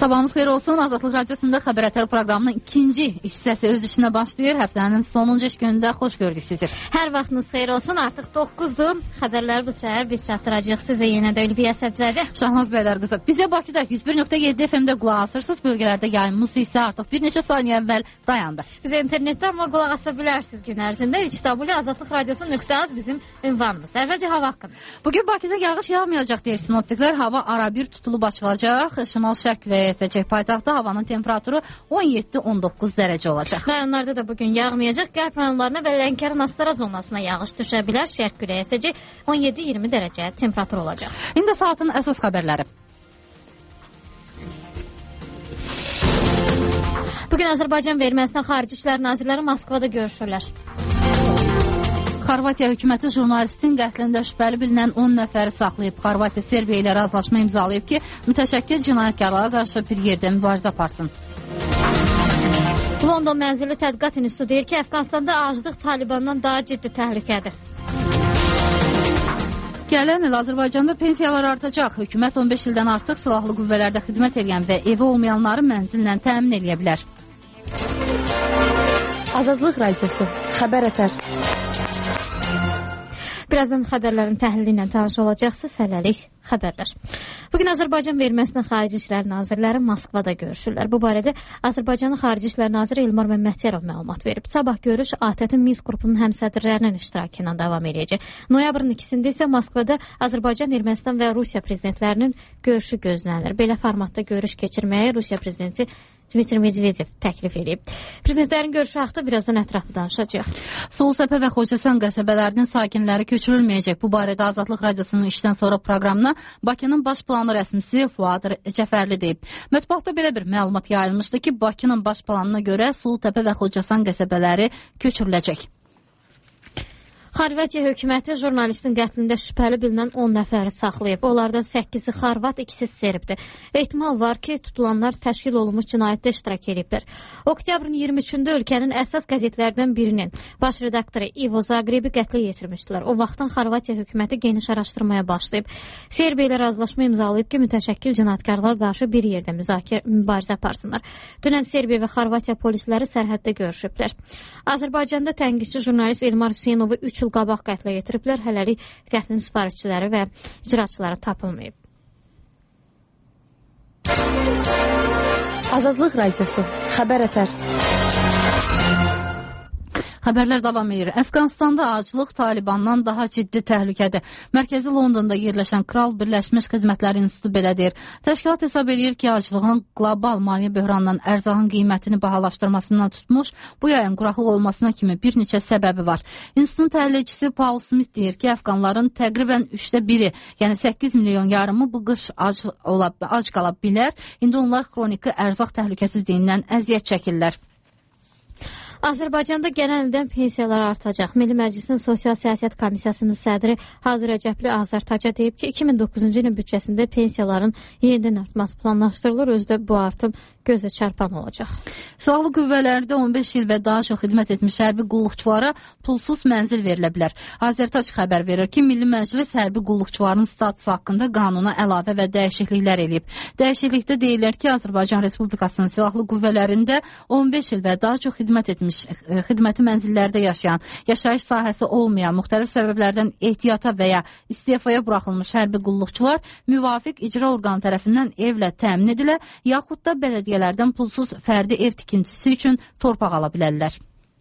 Sabahınız xeyir olsun. Azadlıq Radiosunda Xəbər Ətər proqramının ikinci hissəsi öz işinə başlayır. Həftənin sonuncu iş günündə xoş gördük sizi. Hər vaxtınız xeyir olsun. Artıq 9-dur. Xəbərlər bu səhər biz çatdıracağıq sizə yenə də Ülviyə Sədzəvi. Şahnaz bəylər qızı. Bizə Bakıda 101.7 FM-də qulaq asırsınız. Bölgələrdə yayımımız isə artıq bir neçə saniyə əvvəl dayandı. Bizə internetdə amma qulaq asa bilərsiniz gün ərzində. www.azadlıqradiosu.az bizim ünvanımız. Əvvəlcə hava haqqında. Bugün Bakıda yağış yağmayacaq deyir sinoptiklər. Hava arabir tutulub açılacaq. Şimal-şərq və əsəcək paytaxtda havanın temperaturu 17-19 dərəcə olacaq. Rayonlarda da bugün yağmayacaq. Qərb rayonlarına və Lənkəran Astara zonasına yağış düşə bilər. Şərq küləyi əsəcək 17-20 dərəcə temperatur olacaq. İndi saatın əsas xəbərləri. Bugün Azərbaycan və Ermənistan Xarici İşlər Nazirləri Moskvada görüşürlər. Xorvatiya hökuməti jurnalistin qətlində şübhəli bilinən 10 nəfəri saxlayıb. Xorvatiya Serbiya ilə razılaşma imzalayıb ki, mütəşəkkil cinayətkarlara qarşı bir yerdə mübarizə aparsın. London mənzilli tədqiqat institutu deyir ki, Əfqanistanda aclıq Talibandan daha ciddi təhlükədir. Gələn il Azərbaycanda pensiyalar artacaq. Hökumət 15 ildən artıq silahlı qüvvələrdə xidmət edən və evi olmayanları mənzillə təmin edə bilər. Azadlıq Radiosu, Xəbər Ətər. Birazdan xəbərlərin təhlili ilə tanış olacaqsınız. Hələlik xəbərlər. Bugün Azərbaycan və Ermənistan Xarici İşlər Nazirləri Moskvada görüşürlər. Bu barədə Azərbaycanın Xarici İşlər Naziri İlmar Məmmədiyarov məlumat verib. Sabah görüş ATƏT-in Minsk qrupunun həmsədrlərinin iştirakı ilə davam edəcək. Noyabrın 2-sində isə Moskvada Azərbaycan, Ermənistan və Rusiya prezidentlərinin görüşü gözlənilir. Belə formatda görüş keçirməyə Rusiya prezidenti Dmitri Medvedev təklif edib. Prezidentlərin görüşü haqqında birazdan ətraflı danışacaq. Soğusəpə və Xocasən qəsəbələrinin sakinləri köçürülməyəcək. Bu barədə Azadlıq Radiosunun işdən sonra proqramına Bakının baş planı rəsmisi Fuad Cəfərli deyib. Mətbuatda belə bir məlumat yayılmışdı ki, Bakının baş planına görə Soğusəpə və Xocasən qəsəbələri köçürüləcək. Xorvatiya hökuməti jurnalistin qətlində şübhəli bilinən 10 nəfəri saxlayıb. Onlardan 8-i xorvat, 2-si serbdir. Ehtimal var ki, tutulanlar təşkil olunmuş cinayətdə iştirak ediblər. Oktyabrın 23-də ölkənin əsas qəzetlərdən birinin baş redaktoru Ivo Zagrebi qətlə yetirmişdilər. O vaxtdan Xorvatiya hökuməti geniş araşdırmaya başlayıb. Serbiya ilə razılaşma imzalayıb ki, mütəşəkkil cinayətkarlığa qarşı bir yerdə mübarizə aparsınlar. Dünən Serbiya və Xorvatiya polisləri sərhəddə görüşüblər. Azərbaycanda tənqidçi jurnalist Elmar Hüseynovu 3 il qabaq qətlə yetiriblər. Hələlik qətlin sifarişçiləri və icraçıları tapılmayıb. Azadlıq Radiosu, Xəbər Ətər. Xəbərlər davam edir. Əfqanistanda aclıq Talibandan daha ciddi təhlükədir. Mərkəzi Londonda yerləşən Kral Birləşmiş Xidmətlər İnstitutu belə deyir. Təşkilat hesab edir ki, aclığın qlobal maliyyə böhranından ərzağın qiymətini bahalaşdırmasından tutmuş, bu yayın quraqlıq olmasına kimi bir neçə səbəbi var. İnstitutun təhlilçisi Paul Smith deyir ki, əfqanların təqribən 1/3, yəni 8 milyon yarımı bu qış ac qala bilər. İndi onlar xroniki ərzaq təhlükəsizliyindən əziyyət çəkirlər. Azərbaycanda gələn ildən pensiyalar artacaq. Milli Məclisin Sosial Siyasət Komissiyasının sədri Hacı Rəcəbli Azərtaca deyib ki, 2009-cu ilin büdcəsində pensiyaların yenidən artması planlaşdırılır. Özdə bu artım gözə çarpan olacaq. Silahlı qüvvələrdə 15 il və daha çox xidmət etmiş hərbi qulluqçulara pulsuz mənzil verilə bilər. Azərtac xəbər verir ki, Milli Məclis hərbi qulluqçuların statusu haqqında qanuna əlavə və dəyişikliklər edib. Dəyişiklikdə deyilir ki, Azərbaycan Respublikasının silahlı qüvvələrində 15 il və daha çox xidmət etmiş xidməti mənzillərdə yaşayan, yaşayış sahəsi olmayan, müxtəlif səbəblərdən ehtiyata və ya istefaya buraxılmış hərbi qulluqçular müvafiq icra orqanı tərəfindən evlə təmin edilə, yaxud da bələdiyyələrdən pulsuz fərdi ev tikintisi üçün torpaq ala bilərlər.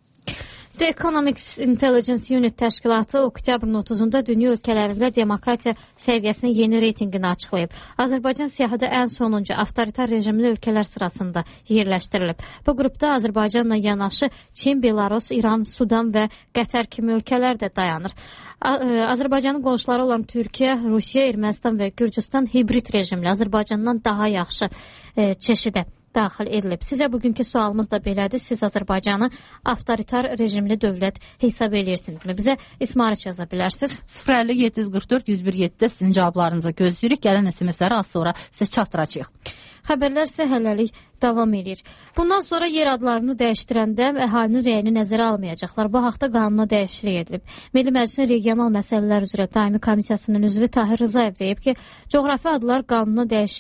The Economics Intelligence Unit təşkilatı oktyabrın 30-da dünya ölkələrində demokratiya səviyyəsinin yeni reytinqini açıqlayıb. Azərbaycan siyahıda ən sonuncu avtoritar rejimli ölkələr sırasında yerləşdirilib. Bu qrupda Azərbaycanla yanaşı Çin, Belarus, İran, Sudan və Qətər kimi ölkələr də dayanır. Azərbaycanın qonşuları olan Türkiyə, Rusiya, Ermənistan və Gürcüstan hibrid rejimli Azərbaycandan daha yaxşı çeşidə daxil edilib. Sizə bugünkü sualımız da belədir. Siz Azərbaycanı avtoritar rejimli dövlət hesab edirsinizmi? Bizə İsmarıç yaza bilərsiniz. 050-744-101-7-də sizin cavablarınıza gözləyirik. Gələn SMS-ləri az sonra sizə çatdıracağıq. Xəbərlər isə hələlik davam edir. Bundan sonra yer adlarını dəyişdirəndə əhalinin rəyini nəzərə almayacaqlar. Bu haqda qanuna dəyişiklik edilib. Milli Məclisin regional məsələlər üzrə daimi komissiyasının üzvü Tahir Rızayev deyib ki, coğrafi adlar qanuna dəyişiklik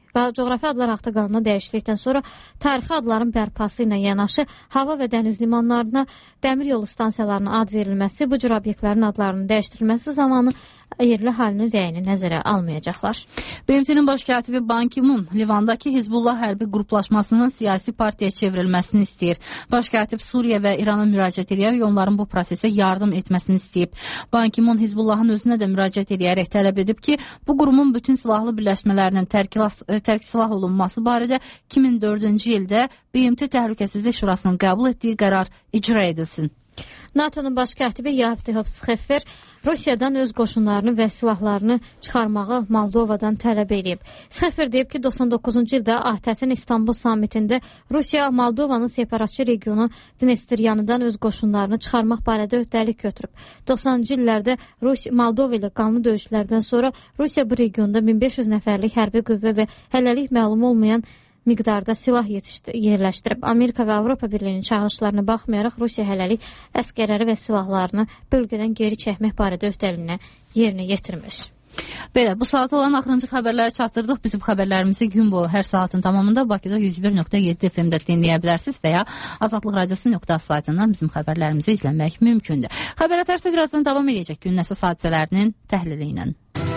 Coğrafi adlar haqqında qanuna dəyişiklikdən sonra tarixi adların bərpası ilə yanaşı hava və dəniz limanlarına, dəmir yolu stansiyalarına ad verilməsi, bu cür obyektlərin adlarının dəyişdirilməsi zamanı yerli halinin rəyini nəzərə almayacaqlar. BMT-nin baş katibi Ban Ki-moon Livandakı Hizbullah hərbi qruplaşmasının siyasi partiyaya çevrilməsini istəyir. Baş katib Suriya və İrana müraciət edərək onların bu prosesə yardım etməsini istəyib. Ban Ki-moon Hizbullahın özünə də müraciət edərək tələb edib ki, bu qurumun bütün silahlı birləşmələrinin tərk silah olunması barədə 2004-cü ildə BMT Təhlükəsizlik Şurasının qəbul etdiyi qərar icra edilsin. NATO'nun baş katibi Yahya Tihop-Sxeffer Rusiyadan öz qoşunlarını və silahlarını çıxarmağı Moldovadan tələb edib. Sxeffer deyib ki, 99-cu ildə ATƏT-in İstanbul samitində Rusiya Moldovanın separatçı regionu Dnestryanıdan öz qoşunlarını çıxarmaq barədə öhdəlik götürüb. 90-cı illərdə Moldova ilə qanlı döyüşlərdən sonra Rusiya bu regionda 1500 nəfərlik hərbi qüvvə və hələlik məlum olmayan miqdarda silah yerləşdirib. Amerika və Avropa Birliyinin çağırışlarına baxmayaraq Rusiya hələlik əskərləri və silahlarını bölgədən geri çəkmək barədə öhdəliyini yerinə yetirmiş. Belə, bu saat olan axırıncı xəbərləri çatdırdıq. Bizim xəbərlərimizi gün boyu hər saatın tamamında Bakıda 101.7 FM-də dinləyə bilərsiniz və ya azadlıqradiosu.az saytından bizim xəbərlərimizi izləmək mümkündür. Xəbər ətərsə birazdan davam edəcək günün əsas hadisələrinin təhlili ilə.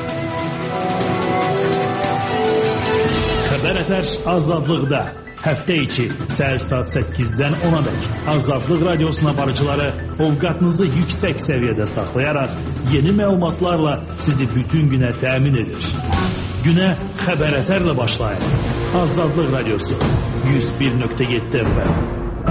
Xəbər ətər azadlıqda. Həftə içi səhər saat 8-dən 10-a dək Azadlıq Radiosuna barıcıları ovqatınızı yüksək səviyyədə saxlayaraq yeni məlumatlarla sizi bütün günə təmin edir. Günə xəbər ətərlə başlayın. Azadlıq Radiosu 101.7 FM.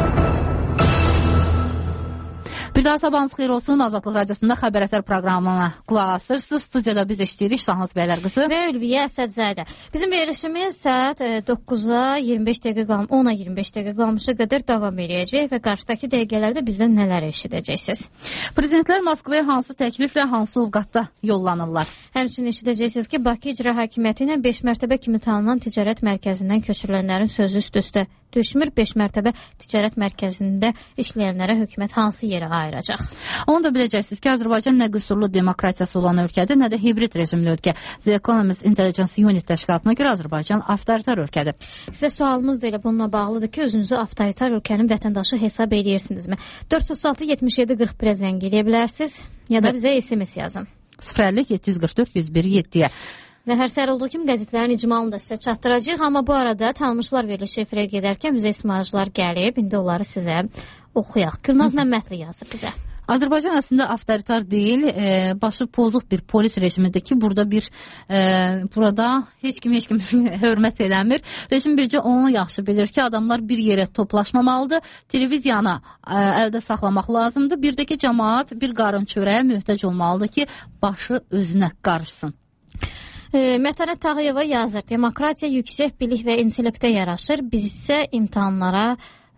Bir daha sabahınız xeyir olsun. Azadlıq Radiosunda xəbər ətər proqramına qulaq asırsınız. Studiyada biz işləyirik. Şahnaz bəylər qızı və Ülviyə Əsədzadə. Bizim verilişimiz saat 9-a 25 dəqiqə qalmış, 10-a 25 dəqiqə qalmışa qədər davam edəcək və qarşıdakı dəqiqələrdə bizdən nələr eşidəcəksiniz? Prezidentlər Moskvaya hansı təkliflə, hansı ovqatda yollanırlar? Həmçinin eşidəcəksiniz ki, Bakı İcra Hakimiyyəti ilə 5 mərtəbə kimi tanınan ticarət mərkəzindən köçürülənlərin sözü üst-üstə düşmür. 5 mərtəbə ticarət mərkəzində işləyənlərə hökumət hansı yerə ayıracaq? Onu da biləcəksiniz ki, Azərbaycan nə qüsurlu demokratiyası olan ölkədir, nə də hibrid rejimli ölkə. The Economist Intelligence Unit təşkilatına görə Azərbaycan avtoritar ölkədir. Sizə sualımız da elə bununla bağlıdır ki, özünüzü avtoritar ölkənin vətəndaşı hesab edirsinizmi? 436-77-41-ə zəng edə bilərsiniz ya da bizə SMS yazın. 050-744-101-7-yə. Və hər səhər olduğu kimi qəzetlərin icmalını da sizə çatdıracaq. Amma bu arada tanımışlar verilişi efirə gedərkən bizə ismarcılar gəlib. İndi onları sizə oxuyaq. Gülnaz Məmmədli yazıb bizə. Azərbaycan əslində avtoritar deyil, başı pozuq bir polis rejimidir ki, burada heç kim hörmət eləmir. Rejim bircə onu yaxşı bilir ki, adamlar bir yerə toplaşmamalıdır, televiziyanı əldə saxlamaq lazımdır. Bir də ki, cəmaat bir qarın çörəyə möhtac olmalıdır ki, başı özünə qarışsın. Mətanət Tağıyeva yazır, demokratiya yüksək bilik və intellektə yaraşır, biz isə imtahanlarda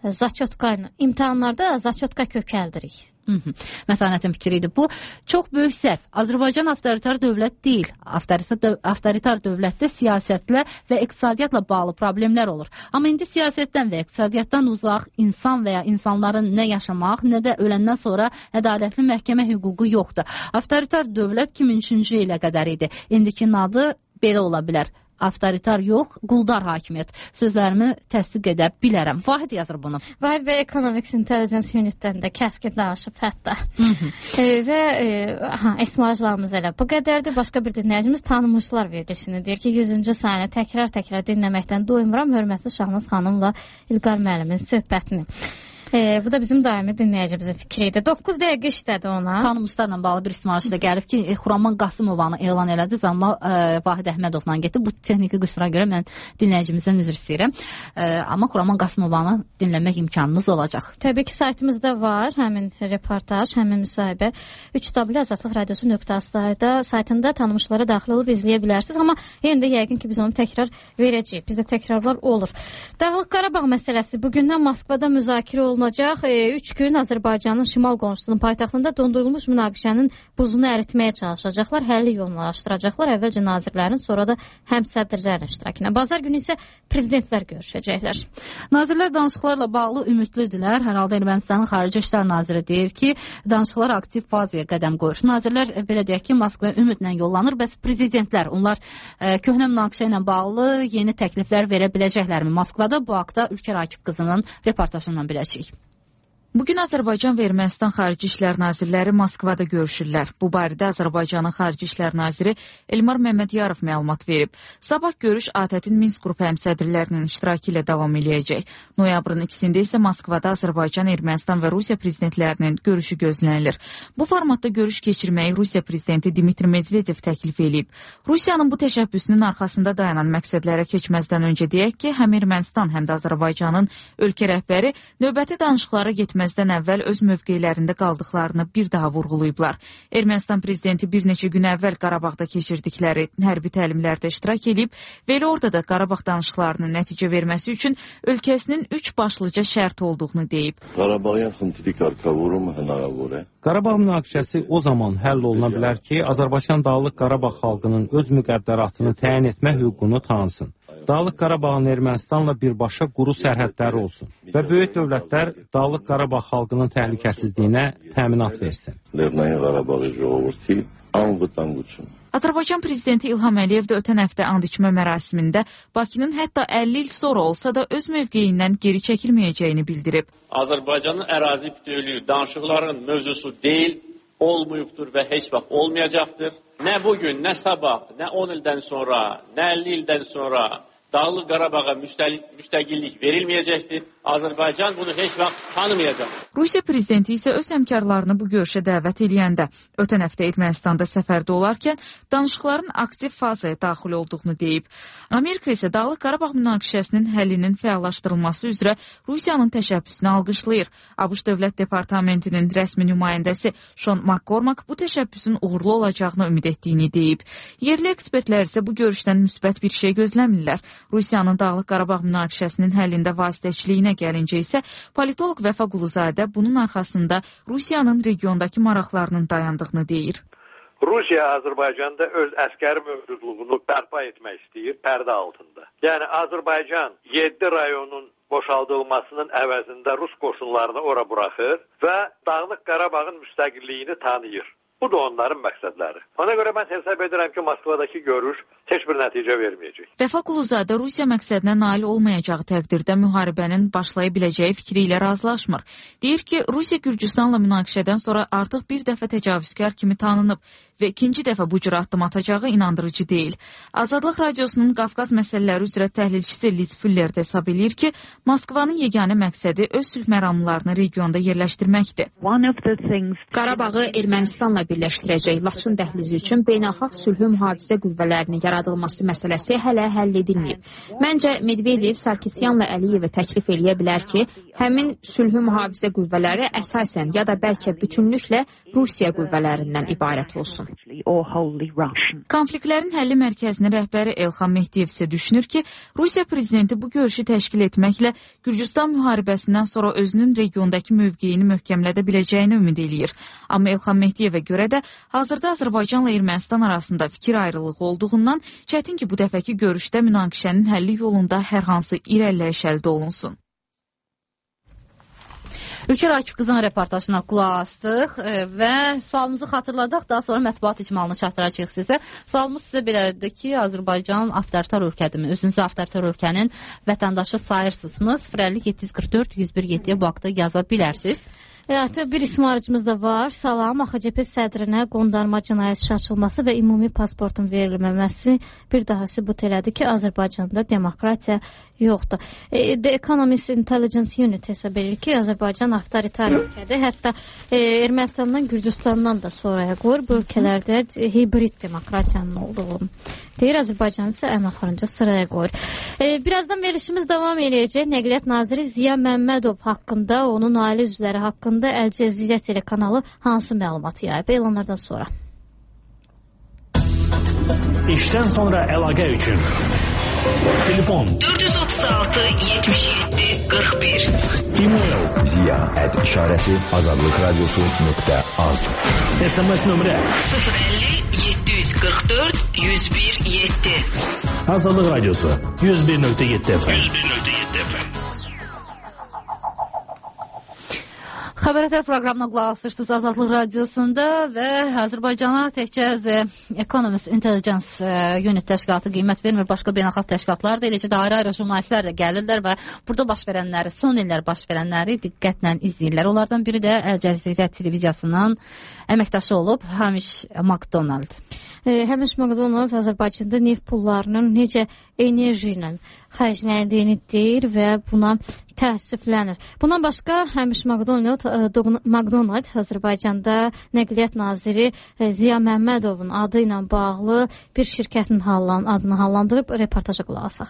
zaçotka kökəldirik. Mətanətin fikri idi bu. Çox böyük səhv. Azərbaycan avtoritar dövlət deyil. Avtoritar dövlətdə siyasətlə və iqtisadiyyatla bağlı problemlər olur. Amma indi siyasətdən və iqtisadiyyatdan uzaq insan və ya insanların nə yaşamaq, nə də öləndən sonra ədalətli məhkəmə hüququ yoxdur. Avtoritar dövlət 2003-cü ilə qədər idi. İndikinin adı belə ola bilər. Avtoritar yox, quldar hakimiyyət. Sözlərimi təsdiq edə bilərəm. Vahid yazır bunu. Vahid və Economics Intelligence Unitdən də kəskin danışıb hətta. Və esmacılarımız elə bu qədərdir. Başqa bir dinləyicimiz tanımışlar verilişini deyir ki, 100-cü saniyə təkrar dinləməkdən doymuram. Hörmətli Şahnaz xanımla İlqar müəllimin söhbətini. Bu da bizim daimi dinləyicimizin fikri idi. 9 dəqiqə işlədi ona. Tanımışlarla bağlı bir ismarışı da gəlib ki, Xuraman Qasımovanı elan elədi, amma Vahid Əhmədovla getdi. Bu texniki qüsura görə mən dinləyicimizdən üzr istəyirəm. Amma Xuraman Qasımovanı dinləmək imkanınız olacaq. Təbii ki, saytımızda var həmin reportaj, həmin müsahibə. 3w.azadlıqradiosu.az saytında tanımışlara daxil olub izləyə bilərsiniz. Amma yenə də yəqin ki, biz onu təkrar verəcəyik. Bizdə təkrarlar olur. Dağlıq Qarabağ məsələsi bugündən Moskvada müzakirə olunur. olunacaq. 3 gün Azərbaycanın şimal qonşusunun paytaxtında dondurulmuş münaqişənin buzunu əritməyə çalışacaqlar, həlli yolunu araşdıracaqlar. Əvvəlcə nazirlərin, sonra da həmsədrlərin iştirakına. Bazar günü isə prezidentlər görüşəcəklər. Nazirlər danışıqlarla bağlı ümidlidirlər. Hər halda Ermənistanın Xarici İşlər naziri deyir ki, danışıqlar aktiv fazaya qədəm qoyur. Nazirlər belə deyək ki, Moskvaya ümidlə yollanır. Bəs prezidentlər, onlar köhnə münaqişə ilə bağlı yeni təkliflər verə biləcəklərmi? Moskvada bu haqda Ülker Akif qızının reportajından biləcəyik. Bugün Azərbaycan və Ermənistan Xarici İşlər Nazirləri Moskvada görüşürlər. Bu barədə Azərbaycanın Xarici İşlər Naziri Elmar Məmmədiyarov məlumat verib. Sabah görüş ATƏT-in Minsk qrupu həmsədrlərinin iştirakı ilə davam eləyəcək. Noyabrın 2-də isə Moskvada Azərbaycan, Ermənistan və Rusiya prezidentlərinin görüşü gözlənilir. Bu formatda görüş keçirməyi Rusiya prezidenti Dmitri Medvedev təklif edib. Rusiyanın bu təşəbbüsünün arxasında dayanan məqsədlərə keçməzdən öncə deyək ki, həm Ermənistan, həm də Azərbaycanın ölkə rəhbəri növbəti danışıqlara getməzdən əvvəl öz mövqelərində qaldıqlarını bir daha vurğulayıblar. Ermənistan prezidenti bir neçə gün əvvəl Qarabağda keçirdikləri hərbi təlimlərdə iştirak edib və elə orada da Qarabağ danışıqlarının nəticə verməsi üçün ölkəsinin 3 başlıca şərt olduğunu deyib. Qarabağ münaqişəsi o zaman həll oluna bilər ki, Azərbaycan Dağlıq Qarabağ xalqının öz müqəddəratını təyin etmə hüququnu tanısın. Dağlıq Qarabağın Ermənistanla birbaşa quru sərhədləri olsun və böyük dövlətlər Dağlıq Qarabağ xalqının təhlükəsizliyinə təminat versin. Azərbaycan prezidenti İlham Əliyev də ötən həftə and içmə mərasimində Bakının hətta 50 il sonra olsa da öz mövqeyindən geri çəkilməyəcəyini bildirib. Azərbaycanın ərazi bütövlüyü danışıqların mövzusu deyil, olmayıbdır və heç vaxt olmayacaqdır. Nə bugün, nə sabah, nə 10 ildən sonra, nə 50 ildən sonra Dağlıq Qarabağa müstəqillik verilməyəcəkdir. Azərbaycan bunu heç vaxt tanımayacaq. Rusiya prezidenti isə öz həmkarlarını bu görüşə dəvət edəndə ötən həftə Ermənistanda səfərdə olarkən danışıqların aktiv fazaya daxil olduğunu deyib. Amerika isə Dağlıq Qarabağ münaqişəsinin həllinin fəallaşdırılması üzrə Rusiyanın təşəbbüsünü alqışlayır. ABŞ Dövlət Departamentinin rəsmi nümayəndəsi Sean McCormack bu təşəbbüsün uğurlu olacağını ümid etdiyini deyib. Yerli ekspertlər isə bu görüşdən müsbət bir şey gözləmirlər. Rusiyanın Dağlıq Qarabağ münaqişəsinin həllində vasitəçiliyinə gəlincə isə politoloq Vəfa Quluzadə bunun arxasında Rusiyanın regiondakı maraqlarının dayandığını deyir. Rusiya Azərbaycanda öz əskəri mövcudluğunu bərpa etmək istəyir pərdə altında. Yəni Azərbaycan 7 rayonun boşaldılmasının əvəzində Rus qoşunlarını ora buraxır və Dağlıq Qarabağın müstəqilliyini tanıyır. Bu da onların məqsədləri. Ona görə mən hesab edirəm ki, Moskvadakı görüş heç bir nəticə verməyəcək. Vəfa Quluzadə Rusiya məqsədinə nail olmayacağı təqdirdə müharibənin başlaya biləcəyi fikri ilə razılaşmır. Deyir ki, Rusiya Gürcüstanla münaqişədən sonra artıq bir dəfə təcavüzkar kimi tanınıb və ikinci dəfə bu cür addım atacağı inandırıcı deyil. Azadlıq Radiosunun Qafqaz məsələləri üzrə təhlilçisi Liz Fuller də hesab edir ki, Moskvanın yeganə məqsədi öz sülh məramlarını regionda yerləşdirməkdir. Qarabağı Ermənistanla birləşdirəcək Laçın dəhlizi üçün beynəlxalq sülhü mühafizə qüvvələrinin yaradılması məsələsi hələ həll edilməyib. Məncə Medvedev Sarkisyanla Əliyevə təklif eləyə bilər ki, həmin sülhü mühafizə qüvvələri əsasən ya da bəlkə bütünlüklə Rusiya qüvvələrindən ibarət olsun. Konfliktlərin həlli mərkəzinin rəhbəri Elxan Mehdiyev isə düşünür ki, Rusiya prezidenti bu görüşü təşkil etməklə Gürcüstan müharibəsindən sonra özünün regiondakı mövqeyini möhkəmlədə biləcəyini ümid eləyir. Amma Elxan Mehdiyevə görə də hazırda Azərbaycanla Ermənistan arasında fikir ayrılığı olduğundan çətin ki, bu dəfəki görüşdə münaqişənin həlli yolunda hər hansı irəliləyiş əldə olunsun. Ülker Akif qızın reportajına qulaq astıq və sualımızı xatırladıq. Daha sonra mətbuat icmalını çatdıracağıq sizə. Sualımız sizə belədir ki, Azərbaycan avtoritar ölkədirmi? Özünüzü avtoritar ölkənin vətəndaşı sayırsınızmı? 050-744-101-7-yə bu haqda yaza bilərsiniz. Artıq bir ismarıcımız da var. Salam, AXCP sədrinə qondarma cinayət işi açılması və ümumi pasportun verilməməsi bir daha sübut elədi ki, Azərbaycanda demokratiya yoxdur. The Economist Intelligence Unit hesab edir ki, Azərbaycan avtoritar ölkədir. Hətta Ermənistandan, Gürcüstandan da sonraya qoyur. Bu ölkələrdə hibrid demokratiyanın olduğunu deyir. Azərbaycan isə ən axırıncı sıraya qoyur. Birazdan verilişimiz davam edəcək. Nəqliyyat naziri Ziya Məmmədov haqqında, onun ailə üzvləri haqqında Əl-Cəzirə telekanalı hansı məlumatı yayıb? Elanlardan sonra. İşdən sonra əlaqə üçün Telefon 436 77 41. e-mail ziya@işarəsi-azadlıqradiosu.az. SMS nömrə 050 744 101 7. Azadlıq Radiosu 101.7 FM. Xəbərlər proqramına qulaq asırsınız Azadlıq Radiosunda və Azərbaycana təkcə Economist Intelligence Unit təşkilatı qiymət vermir, başqa beynəlxalq təşkilatlar da, eləcə də ayrı-ayrı jurnalistlər də gəlirlər və burada baş verənləri, son illər baş verənləri diqqətlə izləyirlər. Onlardan biri də Əl Cəzirə televiziyasının əməkdaşı olub Hamish Macdonald. Hamish Macdonald Azərbaycanda neft pullarının necə enerji ilə xərcləndiyini deyir və buna təəssüflənir. Bundan başqa Hamish Macdonald Azərbaycanda Nəqliyyat Naziri Ziya Məmmədovun adı ilə bağlı bir şirkətin adını hallandırıb reportaja qulaq asaq.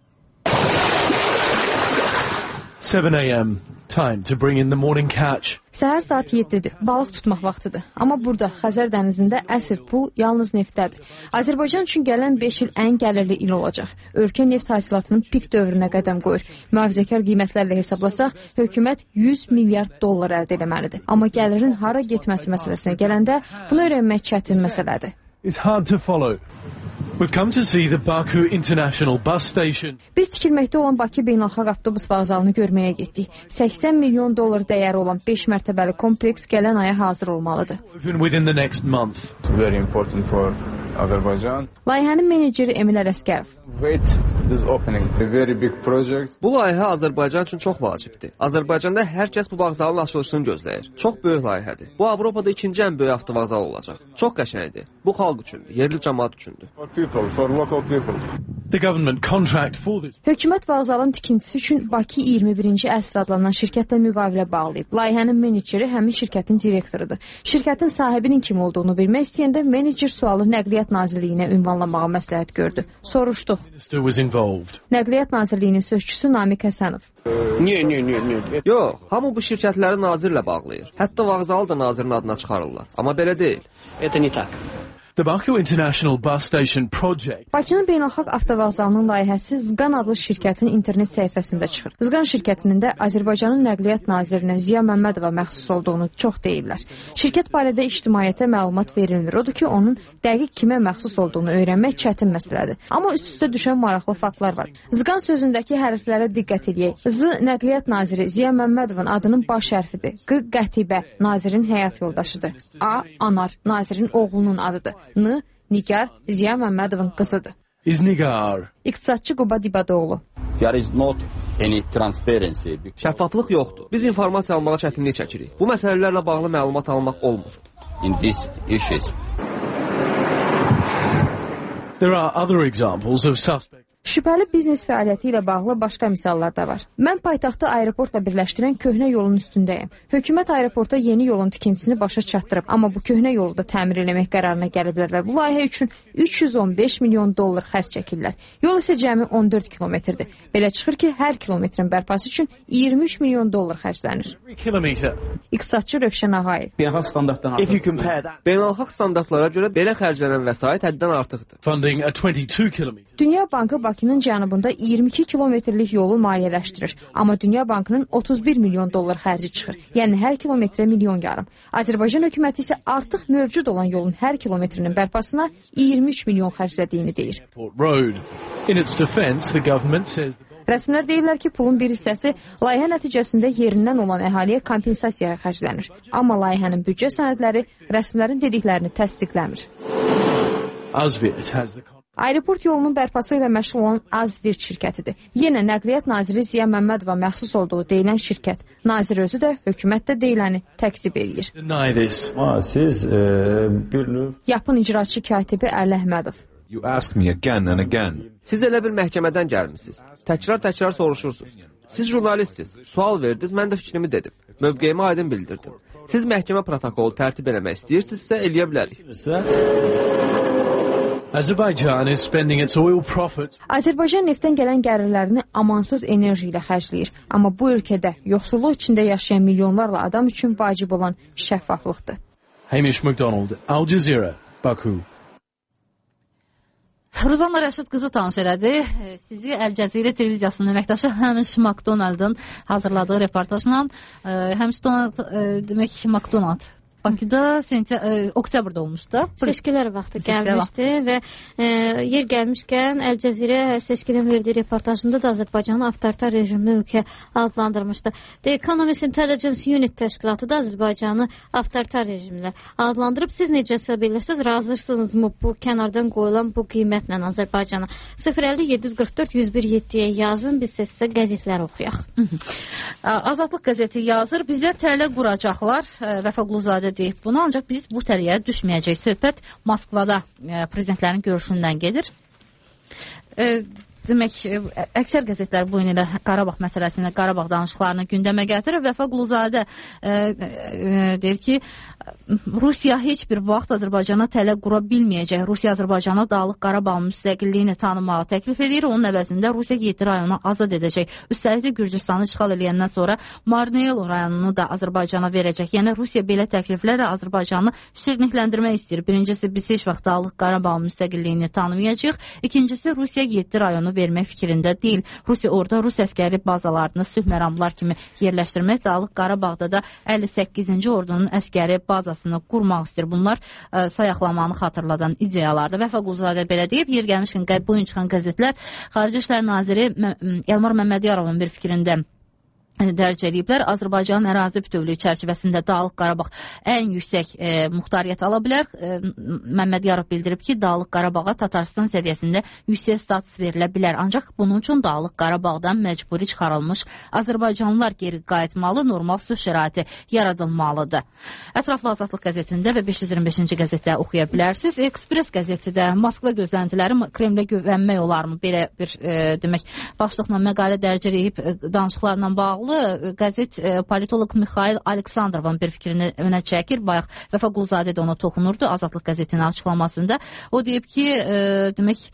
7 a.m. Time to bring in the morning catch. Səhər saat 7-dir. Balıq tutmaq vaxtıdır. Amma burada Xəzər dənizində əsl pul yalnız neftdədir. Azərbaycan üçün gələn 5 il ən gəlirli il olacaq. Ölkə neft hasilatının pik dövrünə qədəm qoyur. Mühafizəkar qiymətlərlə hesablasaq, hökumət 100 milyard dollar əldə etməlidir. Amma gəlirin hara getməsi məsələsinə gələndə bunu öyrənmək çətin məsələdir. It's hard to follow. We've come to see the Baku International Bus Station. Biz tikilməkdə olan Bakı Beynəlxalq Avtobus Vağzalını görməyə getdik. 80 milyon dollar dəyəri olan 5 mərtəbəli kompleks gələn aya hazır olmalıdır. Within the next month. Very important for Azerbaijan. Layihənin meneceri Emil Ələskərov. Wait this opening. A very big project. Bu layihə Azərbaycan üçün çox vacibdir. Azərbaycanda hər kəs bu vağzalın açılışını gözləyir. Çox böyük layihədir. Bu Avropada ikinci ən böyük avtovağzal olacaq. Çox qəşəngdir. Bu xalq üçündür, yerli cəmaət üçündür. For local people. The government contract for this. Hökumət vağzalın tikintisi üçün Bakı 21-ci əsr adlanan şirkətlə müqavilə bağlayıb. Layihənin meneceri həmin şirkətin direktorudur. Şirkətin sahibinin kim olduğunu bilmək istəyəndə menecer sualı Nəqliyyat Nazirliyinə ünvanlamağı məsləhət gördü. Soruşduq. Nəqliyyat Nazirliyinin sözçüsü Namiq Həsənov. Yox, hamı bu şirkətləri nazirlə bağlayır. Hətta vağzalı da nazirin adına çıxarırlar. Amma belə deyil. The Baku International Bus Station project. Bakının Beynəlxalq Avtovağzalının layihəsi Zqan adlı şirkətin internet səhifəsində çıxır. Zqan şirkətinin də Azərbaycanın Nəqliyyat Nazirinə Ziya Məmmədova məxsus olduğunu çox deyirlər. Şirkət barədə ictimaiyyətə məlumat verilmir. Odur ki, onun dəqiq kimə məxsus olduğunu öyrənmək çətin məsələdir. Amma üst-üstə düşən maraqlı faktlar var. Zqan sözündəki hərflərə diqqət edək. Z Nəqliyyat Naziri Ziya Məmmədovun adının baş hərfidir. Q Qətibə nazirin həyat yoldaşıdır. A Anar nazirin oğlunun adıdır. N Nigar Ziya Məmmədovun qızıdır. Is Nigar. İqtisadçı Quba Dibadoğlu. There is not any transparency. Şəffaflıq yoxdur. Biz informasiya almağa çətinlik çəkirik. Bu məsələlərlə bağlı məlumat almaq olmur. In these issues. There are other examples of suspects. Şübhəli biznes fəaliyyəti ilə bağlı başqa misallar da var. Mən paytaxtı aeroportla birləşdirən köhnə yolun üstündəyəm. Hökumət aeroporta yeni yolun tikintisini başa çatdırıb, amma bu köhnə yolu da təmir eləmək qərarına gəliblər və bu layihə üçün 315 milyon dollar xərc çəkirlər. Yol isə cəmi 14 kilometrdir. Belə çıxır ki, hər kilometrin bərpası üçün 23 milyon dollar xərclənir. İqtisadçı Rövşən Ağayev. Beynəlxalq standartlara görə belə xərclənən vəsait həddən artıqdır. Funding a 22 kilometer. Dünya Bankı Bakının cənubunda 22 kilometrlik yolu maliyyələşdirir. Amma Dünya Bankının 31 milyon dollar xərci çıxır. Yəni hər kilometrə milyon yarım. Azərbaycan hökuməti isə artıq mövcud olan yolun hər kilometrinin bərpasına 23 milyon xərclədiyini deyir. Rəsmilər deyirlər ki, pulun bir hissəsi layihə nəticəsində yerindən olan əhaliyə kompensasiyaya xərclənir. Amma layihənin büdcə sənədləri rəsmilərin dediklərini təsdiqləmir. Aeroport yolunun bərpası ilə məşğul olan Azvirt şirkətidir. Yenə Nəqliyyat Naziri Ziya Məmmədova məxsus olduğu deyilən şirkət. Nazir özü də, hökumət də deyiləni təkzib edir. Yapın icraçı katibi Əli Əhmədov. Siz elə bir məhkəmədən gəlmisiniz. Təkrar soruşursunuz. Siz jurnalistsiniz. Sual verdiniz, mən də fikrimi dedim. Mövqeyimi aydın bildirdim. Siz məhkəmə protokolu tərtib eləmək istəyirsinizsə, eləyə bilərik. Azərbaycan neftdən gələn gəlirlərini amansız enerji ilə xərcləyir. Amma bu ölkədə yoxsulluq içində yaşayan milyonlarla adam üçün vacib olan şəffaflıqdır. Hamish Macdonald, Al Jazeera, Baku. Ruzanla Rəşid qızı tanış elədi. Sizi Əl-Cəzirə televiziyasının əməkdaşı həmiş McDonald'ın hazırladığı reportajla, həmiş demək ki, McDonald Bakıda oktyabrda olmuşdu da. Seçkilər vaxtı gəlmişdi və yer gəlmişkən Əl-Cəzirə seçkinin verdiyi reportajında da Azərbaycanı avtoritar rejimli ölkə adlandırmışdı. The Economist Intelligence Unit təşkilatı da Azərbaycanı avtoritar rejimlə adlandırıb. Siz necə hesab edirsiniz? Razısınızmı bu kənardan qoyulan bu qiymətlə Azərbaycana? 050-744-101-7-yə yazın, biz sizə qəzetləri oxuyaq. Azadlıq qəzeti yazır, bizə tələ quracaqlar, Vəfa Quluzadə deyib bunu, ancaq biz bu tələyə düşməyəcək. Söhbət Moskvada prezidentlərin görüşündən gedir. Demək, əksər qəzetlər bu ilə Qarabağ məsələsində, Qarabağ danışıqlarını gündəmə gətirir. Vəfa Quluzadə deyir ki, Rusiya heç bir vaxt Azərbaycana tələ qura bilməyəcək. Rusiya Azərbaycana Dağlıq Qarabağ müstəqilliyini tanımağı təklif edir. Onun əvəzində Rusiya 7 rayonu azad edəcək. Üstəlik də Gürcüstanı işğal edəndən sonra Marnelo rayonunu da Azərbaycana verəcək. Yəni Rusiya belə təkliflərlə Azərbaycanı şirinlikləndirmək istəyir. Birincisi, biz heç vaxt Dağlıq Qarabağ müstəqilliyini tanımayacağıq. İkincisi, Rusiya 7 rayonu vermək fikrində deyil. Rusiya orada Rus əskəri bazalarını sülh məramlar kimi yerləşdirmək, Dağlıq Qarabağda da 58-ci ordunun əskəri bazasını qurmaq istəyir. Bunlar sayaqlamanı xatırladan ideyalardır. Vəfa Quluzadə belə deyib. Yer gəlmişkən boyun çıxan qəzetlər Xarici İşlər Naziri Elmar Məmmədyarovun bir fikrində dərc ediblər. Azərbaycanın ərazi bütövlüyü çərçivəsində Dağlıq Qarabağ ən yüksək muxtariyyət ala bilər. Məmmədiyarov bildirib ki, Dağlıq Qarabağa Tatarstan səviyyəsində yüksək status verilə bilər. Ancaq bunun üçün Dağlıq Qarabağdan məcburi çıxarılmış Azərbaycanlılar geri qayıtmalı, normal sülh şəraiti yaradılmalıdır. Ətraflı Azadlıq qəzetində və 525-ci qəzetdə oxuya bilərsiniz. Ekspres qəzetidə Moskva gözləntiləri Kremlə güvənmək olarmı? Belə bir demək, başlıqla məqalə dərc edib danışıqlarla bağlı qəzet politolog Mixail Aleksandrovun bir fikrini önə çəkir. Bayaq Vəfa Quluzadə də ona toxunurdu Azadlıq qəzetinin açıqlamasında. O deyib ki, demək,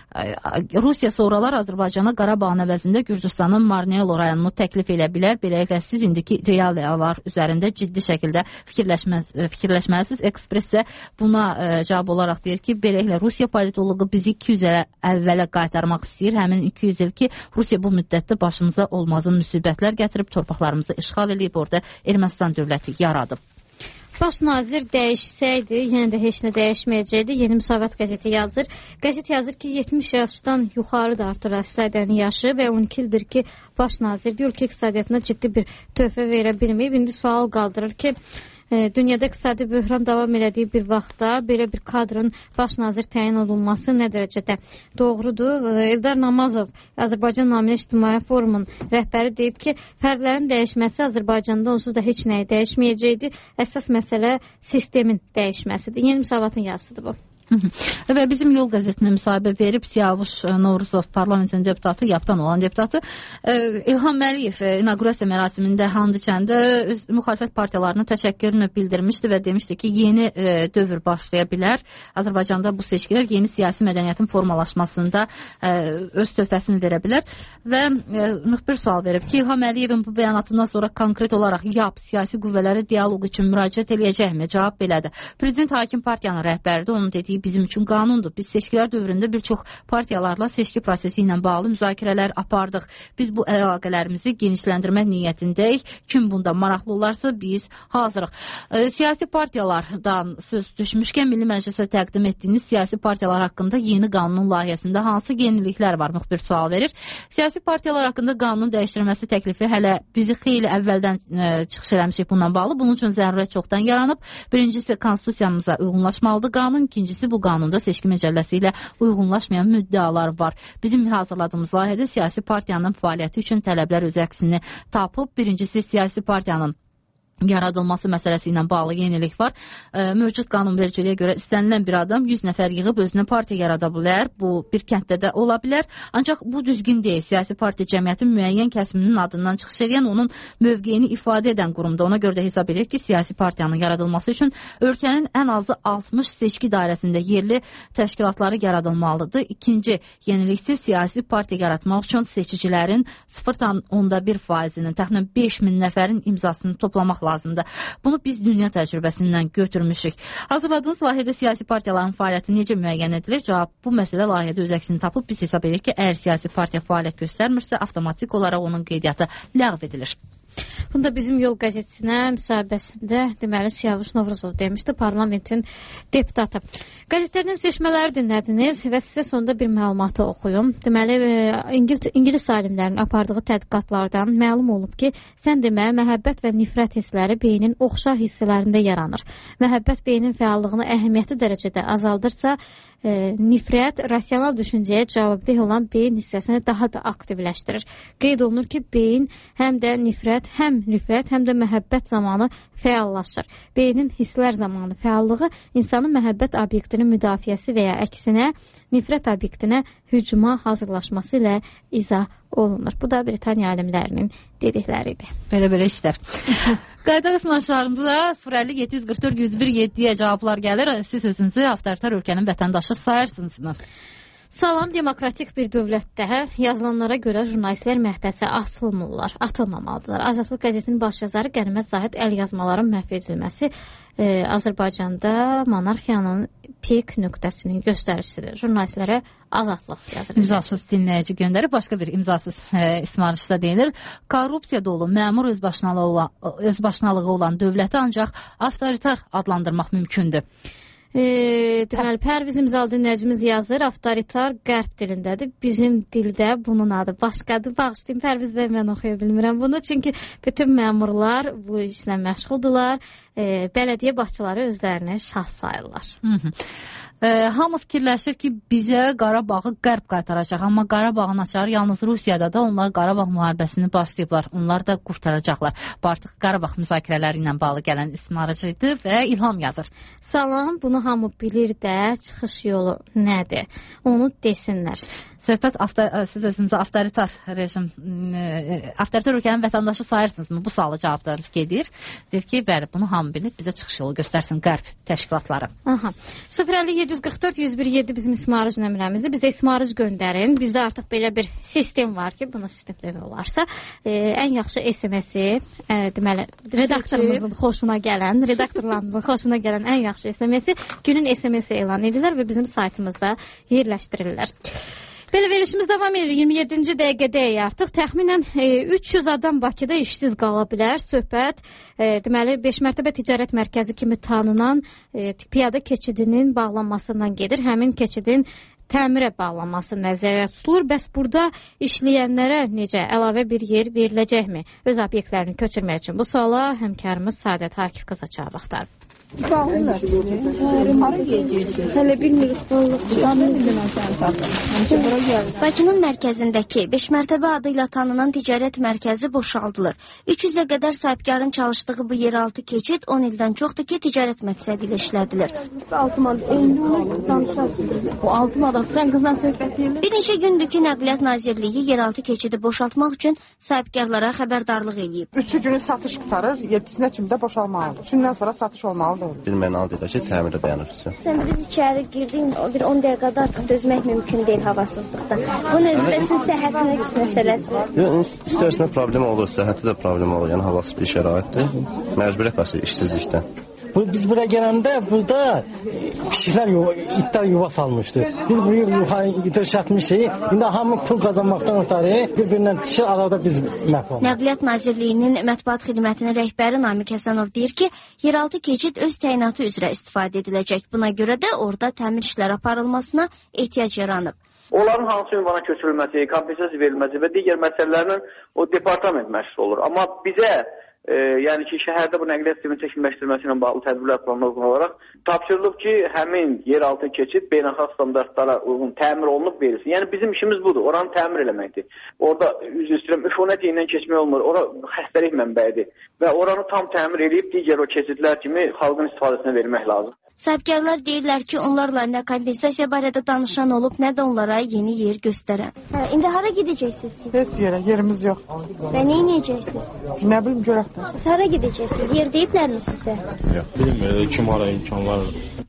Rusiya sonralar Azərbaycana Qarabağın əvəzində Gürcüstanın Marnelo rayonunu təklif edə bilər. Beləliklə, siz indiki realiyalar üzərində ciddi şəkildə fikirləşməlisiniz. Ekspressə buna cavab olaraq deyir ki, beləliklə Rusiya politologu bizi 200 il əvvələ qaytarmaq istəyir. Həmin 200 il ki, Rusiya bu müddətdə başımıza olmazın müsibətlər gətirib, torpaqlarımızı işğal edib, orada Ermənistan dövləti yaradıb. Baş nazir dəyişsəydi, yenə də heç nə dəyişməyəcəkdi. Yeni Müsavat qəzeti yazır. Qəzet yazır ki, 70 yaşdan yuxarıdır Artur Əfsədənin yaşı və 12 ildir ki, baş nazir ölkə iqtisadiyyatına ciddi bir töhfə verə bilməyib. İndi sual qaldırır ki, dünyada iqtisadi böhran davam elədiyi bir vaxtda belə bir kadrın baş nazir təyin olunması nə dərəcədə doğrudur? Eldar Namazov, Azərbaycan Naminə İctimai Forumun rəhbəri deyib ki, fərdlərin dəyişməsi Azərbaycanda onsuz da heç nəyi dəyişməyəcəkdir. Əsas məsələ sistemin dəyişməsidir. Yeni Müsavatın yazısıdır bu. Və bizim Yol qəzetinə müsahibə verib Siyavuş Novruzov, parlamentin deputatı, yaptan olan deputatı, İlham Əliyev inaugurasiya mərasimində and içəndə müxalifət partiyalarına təşəkkürünü bildirmişdi və demişdi ki, yeni dövr başlaya bilər. Azərbaycanda bu seçkilər yeni siyasi mədəniyyətin formalaşmasında öz töhfəsini verə bilər və müxbir sual verib ki, İlham Əliyevin bu bəyanatından sonra konkret olaraq siyasi qüvvələri dialoq üçün müraciət eləyəcəkmi? Cavab belədir. Prezident hakim partiyanın rəhbəridir, onun dediyi bizim üçün qanundur. Biz seçkilər dövründə bir çox partiyalarla seçki prosesi ilə bağlı müzakirələr apardıq. Biz bu əlaqələrimizi genişləndirmək niyyətindəyik. Kim bunda maraqlı olarsa biz hazırıq. Siyasi partiyalardan söz düşmüşkən Milli Məclisə təqdim etdiyiniz siyasi partiyalar haqqında yeni qanunun layihəsində hansı yeniliklər var? Müxbir sual verir. Siyasi partiyalar haqqında qanunun dəyişdirilməsi təklifi hələ bizi xeyli əvvəldən çıxış eləmişik bununla bağlı. Bunun üçün zərurət çoxdan yaranıb. Birincisi, konstitusiyamıza uyğunlaşmalıdır qanun. İkincisi, bu qanunda seçki məcəlləsi ilə uyğunlaşmayan müddəalar var. Bizim hazırladığımız layihədə siyasi partiyanın fəaliyyəti üçün tələblər öz əksini tapıb. Birincisi, siyasi partiyanın yaradılması məsələsi ilə bağlı yenilik var. Mövcud qanunvericiliyə görə istənilən bir adam 100 nəfər yığıb özünə partiya yarada bilər. Bu bir kənddə də ola bilər. Ancaq bu düzgün deyil. Siyasi partiya cəmiyyətin müəyyən kəsiminin adından çıxış edən, onun mövqeyini ifadə edən qurumda. Ona görə də hesab edir ki, siyasi partiyanın yaradılması üçün ölkənin ən azı 60 seçki dairəsində yerli təşkilatları yaradılmalıdır. İkinci yeniliksə siyasi partiya yaratmaq üçün seçicilərin 0,1%-nin, təxminən 5000 nəfərin imzasını toplamaq lazımdır. Bunu biz dünya təcrübəsindən götürmüşük. Hazırladığınız layihədə siyasi partiyaların fəaliyyəti necə müəyyən edilir? Cavab bu məsələ layihədə öz əksini tapıb biz hesab edirik ki, əgər siyasi partiya fəaliyyət göstərmirsə, avtomatik olaraq onun qeydiyyatı ləğv edilir. Bunda bizim Yol qəzetinə müsahibəsində deməli Siyavuş Novruzov demişdi, parlamentin deputatı. Qəzetlərinin seçmələri dinlədiniz və sizə sonunda bir məlumatı oxuyum. Deməli, İngilis alimlərinin apardığı tədqiqatlardan məlum olub ki, sən demə, məhəbbət və nifrət hissləri beynin oxşar hissələrində yaranır. Məhəbbət beynin fəallığını əhəmiyyətli dərəcədə azaldırsa, nifrət rasional düşüncəyə cavabdeh olan beyin hissəsini daha da aktivləşdirir. Qeyd olunur ki, beyin həm də nifrət, həm də məhəbbət zamanı fəallaşır. Beynin hisslər zamanı fəallığı insanın məhəbbət obyektinin müdafiəsi və ya əksinə nifrət obyektinə hücuma hazırlaşması ilə izah olunur. Bu da Britaniya alimlərinin dedikləridir. Belə işlər. Qayda qısmançlarımızda 050-744-101-7-yə cavablar gəlir. Siz özünüzü avtoritar ölkənin vətəndaşı sayırsınızmı? Salam, demokratik bir dövlətdə yazılanlara görə jurnalistlər məhbəsə atılmamalıdırlar. Azadlıq qəzetinin baş yazarı Qənimət Zahid əlyazmaların məhv edilməsi Azərbaycanda monarxiyanın pik nöqtəsinin göstəricisidir. Jurnalistlərə azadlıq yazır. İmzasız dinləyici göndərib, başqa bir imzasız ismarışda deyilir. Korrupsiya dolu, məmur özbaşınalığı olan dövləti ancaq avtoritar adlandırmaq mümkündür. Deməli, Pərviz imzalı dinləyicimiz yazır, avtoritar qərb dilindədir. Bizim dildə bunun adı başqadır. Bağışlayın, Pərviz bəy, mən oxuya bilmirəm bunu. Çünki bütün məmurlar bu işlə məşğuldular. Bələdiyyə başçıları özlərini şah sayırlar. Hamı fikirləşir ki, bizə Qarabağı qərb qaytaracaq. Amma Qarabağın açarı yalnız Rusiyada da onlar Qarabağ müharibəsini başlayıblar. Onlar da qurtaracaqlar. Bu artıq Qarabağ müzakirələri ilə bağlı gələn ismarıcı idi və İlham yazır. Salam, bunu hamı bilir də, çıxış yolu nədir? Onu desinlər. Söhbət siz özünüzə avtoritar rejim, avtoritar ölkənin vətəndaşı sayırsınızmı? Bu sualı cavablarınız gedir. Deyir ki, bəli, bunu hamı bilir, bizə çıxış yolu göstərsin qərb təşkilatları. 050-744-101-7 bizim ismarıc nömrəmizdir. Bizə ismarıc göndərin. Bizdə artıq belə bir sistem var ki, buna sistem demək olarsa, ən yaxşı SMS-i, deməli, redaktorumuzun xoşuna gələn, redaktorlarımızın xoşuna gələn ən yaxşı SMS-i günün SMS-i elan edirlər və bizim saytımızda yerləşdirirlər. Belə verilişimiz davam edir. 27-ci dəqiqədəyik artıq. Təxminən 300 adam Bakıda işsiz qala bilər. Söhbət, deməli, 5 mərtəbə ticarət mərkəzi kimi tanınan piyada keçidinin bağlanmasından gedir. Həmin keçidin təmirə bağlanması nəzərdə tutulur. Bəs burada işləyənlərə necə əlavə bir yer veriləcəkmi? Öz obyektlərini köçürmək üçün bu suala həmkarımız Səadət Akif qıza cavab axtarıb. Bağlılar. Hara gedəcəksiniz? Hələ bilmirik. Bakının mərkəzindəki 5 mərtəbə adı ilə tanınan ticarət mərkəzi boşaldılır. 300-ə qədər sahibkarın çalışdığı bu yeraltı keçid 10 ildən çoxdur ki, ticarət məqsədi ilə işlədilir. 6 manat. İndi onu danışarsınız. O 6 manat. Sən qızla söhbət edirsən. Bir neçə gündür ki, Nəqliyyat Nazirliyi yeraltı keçidi boşaltmaq üçün sahibkarlara xəbərdarlıq edib. 3 günü satış qutarır, 7-sinə kimi də boşalmalıdır. 3 gündən sonra satış olmalıdır. Bir mənal deyir ki, təmirə dayanırsın. Sən biz içəri girdik, bir 10 dəqiqədə artıq dözmək mümkün deyil havasızlıqda. Bunun özü də sizin səhhətiniz məsələsidir. Yox, istər-istəmə problem olur, səhhətdə də problem olur. Yəni havasız bir şəraitdir. Məcburiyyət qaçır işsizlikdən. Biz buraya gələndə burada pişiklər itlər yuva salmışdı. Biz buraya yuxarı atmışıq. İndi hamı pul qazanmaqdan ötəri bir-birindən düşür, arada biz məhv olmuş. Nəqliyyat Nazirliyinin mətbuat xidmətinin rəhbəri Namiq Həsənov deyir ki, yeraltı keçid öz təyinatı üzrə istifadə ediləcək. Buna görə də orada təmir işləri aparılmasına ehtiyac yaranıb. Onların hansı ünvana köçürülməsi, kompensasiya verilməsi və digər məsələlərlə o departament məşğul olur. Amma bizə yəni ki, şəhərdə bu nəqliyyat sisteminin çəkilməşdirilməsi ilə bağlı tədbirlər planına uyğun olaraq tapşırılıb ki, həmin yeraltı keçid beynəlxalq standartlara uyğun təmir olunub verilsin. Yəni bizim işimiz budur, oranı təmir eləməkdir. Orada üzr istəyirəm, üfunət ilə keçmək olmur, ora xəstəlik mənbəyidir və oranı tam təmir edib digər o keçidlər kimi xalqın istifadəsinə vermək lazım. Sahibkarlar deyirlər ki, onlarla nə kompensasiya barədə danışan olub, nə də onlara yeni yer göstərən. İndi hara gedəcəksiniz? Heç yerə, yerimiz yox. Və nə edəcəksiniz? Nə bilim, görək də. Hara gedəcəksiniz? Yer deyiblərmi sizə? Yox, bilmir, kim hara imkanlar.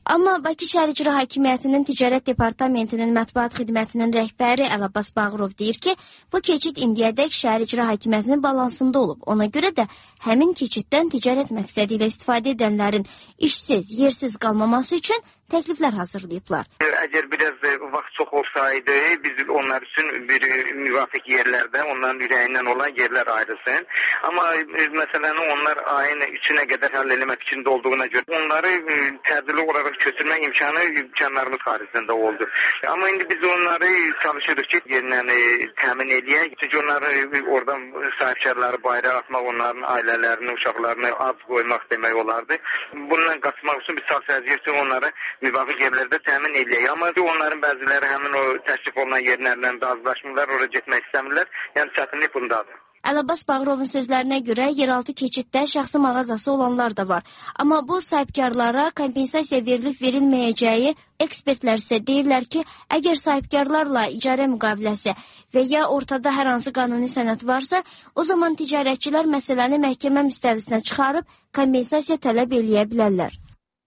Amma Bakı Şəhər İcra Hakimiyyətinin Ticarət Departamentinin mətbuat xidmətinin rəhbəri Əlabbas Bağırov deyir ki, bu keçid indiyədək Şəhər İcra Hakimiyyətinin balansında olub. Ona görə də həmin keçiddən ticarət məqsədi ilə istifadə edənlərin işsiz, yersiz qalmaması üçün təkliflər hazırlayıblar. Əgər biraz vaxt çox olsaydı, biz onlar üçün bir müvafiq yerlərdə, onların ürəyindən olan yerlər ayrılsın. Amma məsələni onlar ayın 3-ünə qədər həll eləmək fikrində olduğuna görə onları tədbirli olaraq köçürmək imkanlarımız xaricində oldu. Amma indi biz onları çalışırıq ki, yerindən təmin edək. Çünki onları oradan sahibkarları bayrağa atmaq, onların ailələrini, uşaqlarını az qoymaq demək olardı. Bundan qaçmaq üçün biz çalışacağıq ki, onları müvafiq yerlərdə təmin edək. Amma onların bəziləri həmin o təklif olunan yerlərdən razılaşmırlar, oraya getmək istəmirlər. Yəni çətinlik bundadır. Əlabbas Bağırovun sözlərinə görə yeraltı keçiddə şəxsi mağazası olanlar da var. Amma bu sahibkarlara kompensasiya verilməyəcəyi ekspertlər isə deyirlər ki, əgər sahibkarlarla icarə müqaviləsi və ya ortada hər hansı qanuni sənəd varsa, o zaman ticarətçilər məsələni məhkəmə müstəvisinə çıxarıb kompensasiya tələb eləyə bilərlər.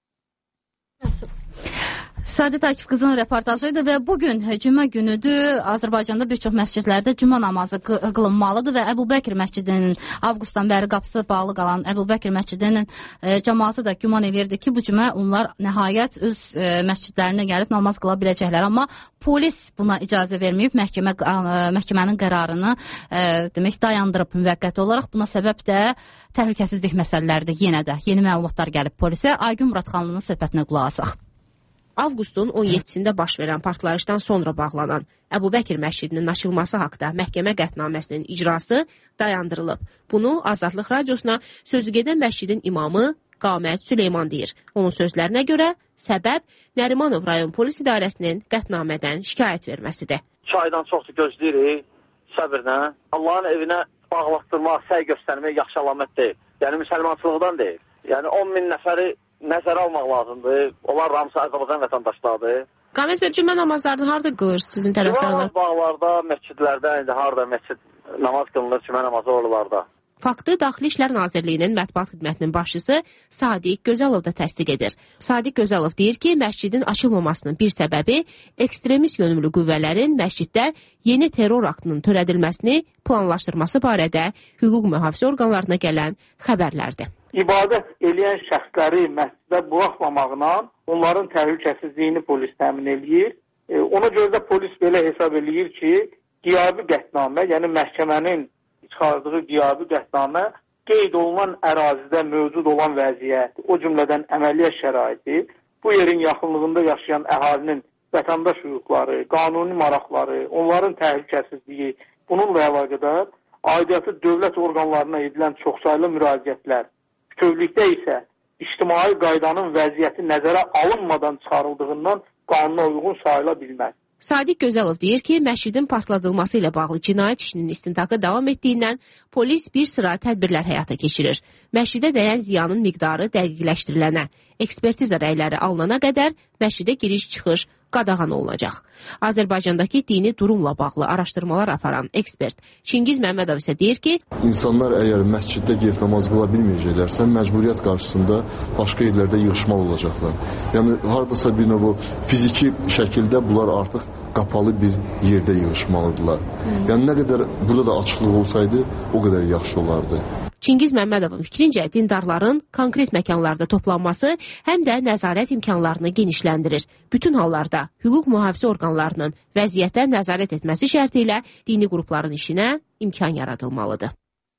Sadət Akif qızının reportajı idi və bugün cümə günüdür. Azərbaycanda bir çox məscidlərdə cümə namazı qılınmalıdır və Əbu Bəkir məscidinin avqustdan bəri qapısı bağlı qalan Əbu Bəkir məscidinin cəmaatı da güman edirdi ki, bu cümə onlar nəhayət öz məscidlərinə gəlib namaz qıla biləcəklər. Amma polis buna icazə verməyib, məhkəmənin qərarını demək dayandırıb müvəqqəti olaraq. Buna səbəb də təhlükəsizlik məsələləridir. Yenə də yeni məlumatlar gəlib polisə. Aygün Muradxanlının söhbətinə qulaq asaq. Avqustun 17-sində baş verən partlayışdan sonra bağlanan Əbu Bəkir məscidinin açılması haqda məhkəmə qətnaməsinin icrası dayandırılıb. Bunu Azadlıq Radiosuna sözügedən məscidin imamı Qamət Süleyman deyir. Onun sözlərinə görə səbəb Nərimanov rayon polis idarəsinin qətnamədən şikayət verməsidir. 2 aydan çoxdur gözləyirik səbirlə. Allahın evinə bağlatdırmaq, səy göstərmək yaxşı əlamət deyil. Yəni müsəlmançılıqdan deyil. Yəni 10 min nəfəri nəzərə almaq lazımdır. Onlar hamısı Azərbaycan vətəndaşlarıdır. Qamət bəy, cümə namazlarını harada qılırsınız sizin tərəfdarlar? Bağlarda, məscidlərdə, indi harada məscid namaz qılınır, cümə namazı oralarda. Faktı Daxili İşlər Nazirliyinin mətbuat xidmətinin başçısı Sadiq Gözəlov da təsdiq edir. Sadiq Gözəlov deyir ki, məscidin açılmamasının bir səbəbi ekstremist yönümlü qüvvələrin məsciddə yeni terror aktının törədilməsini planlaşdırması barədə hüquq mühafizə orqanlarına gələn xəbərlərdir. İbadət eləyən şəxsləri məscidə buraxmamaqla onların təhlükəsizliyini polis təmin eləyir. Ona görə də polis belə hesab eləyir ki, qiyabi qətnamə, yəni məhkəmənin çıxardığı qiyabi qətnamə qeyd olunan ərazidə mövcud olan vəziyyət, o cümlədən əməliyyat şəraiti, bu yerin yaxınlığında yaşayan əhalinin vətəndaş hüquqları, qanuni maraqları, onların təhlükəsizliyi, bununla əlaqədar aidiyyatı dövlət orqanlarına edilən çoxsaylı müraciətlər, bütövlükdə isə ictimai qaydanın vəziyyəti nəzərə alınmadan çıxarıldığından qanuna uyğun sayıla bilməz. Sadiq Gözəlov deyir ki, məscidin partladılması ilə bağlı cinayət işinin istintaqı davam etdiyindən polis bir sıra tədbirlər həyata keçirir. Məscidə dəyən ziyanın miqdarı dəqiqləşdirilənə, ekspertiza rəyləri alınana qədər məscidə giriş-çıxış qadağan olunacaq. Azərbaycandakı dini durumla bağlı araşdırmalar aparan ekspert Çingiz Məmmədov isə deyir ki, İnsanlar əgər məsciddə gedib namaz qıla bilməyəcəklərsə, məcburiyyət qarşısında başqa yerlərdə yığışmalı olacaqlar. Yəni, haradasa bir növ fiziki şəkildə bunlar artıq qapalı bir yerdə yığışmalıdırlar. Yəni, nə qədər burada da açıqlıq olsaydı, o qədər yaxşı olardı. Çingiz Məmmədovun fikrincə dindarların konkret məkanlarda toplanması həm də nəzarət imkanlarını genişləndirir. Bütün hallarda hüquq mühafizə orqanlarının vəziyyətə nəzarət etməsi şərti ilə dini qrupların işinə imkan yaradılmalıdır.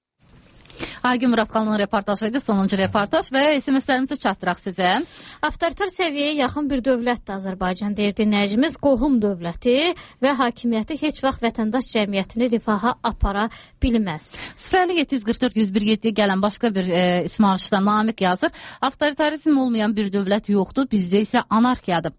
Aygün Muradxanlının reportajı idi, sonuncu reportaj və SMS-lərimizi çatdıraq sizə. Avtoritar səviyyəyə yaxın bir dövlətdir Azərbaycan, deyir dinləyicimiz. Qohum dövləti və hakimiyyəti heç vaxt vətəndaş cəmiyyətini rifaha apara bilməz. 050-744-101-7 gələn başqa bir ismarışda Namiq yazır. Avtoritarizm olmayan bir dövlət yoxdur, bizdə isə anarxiyadır.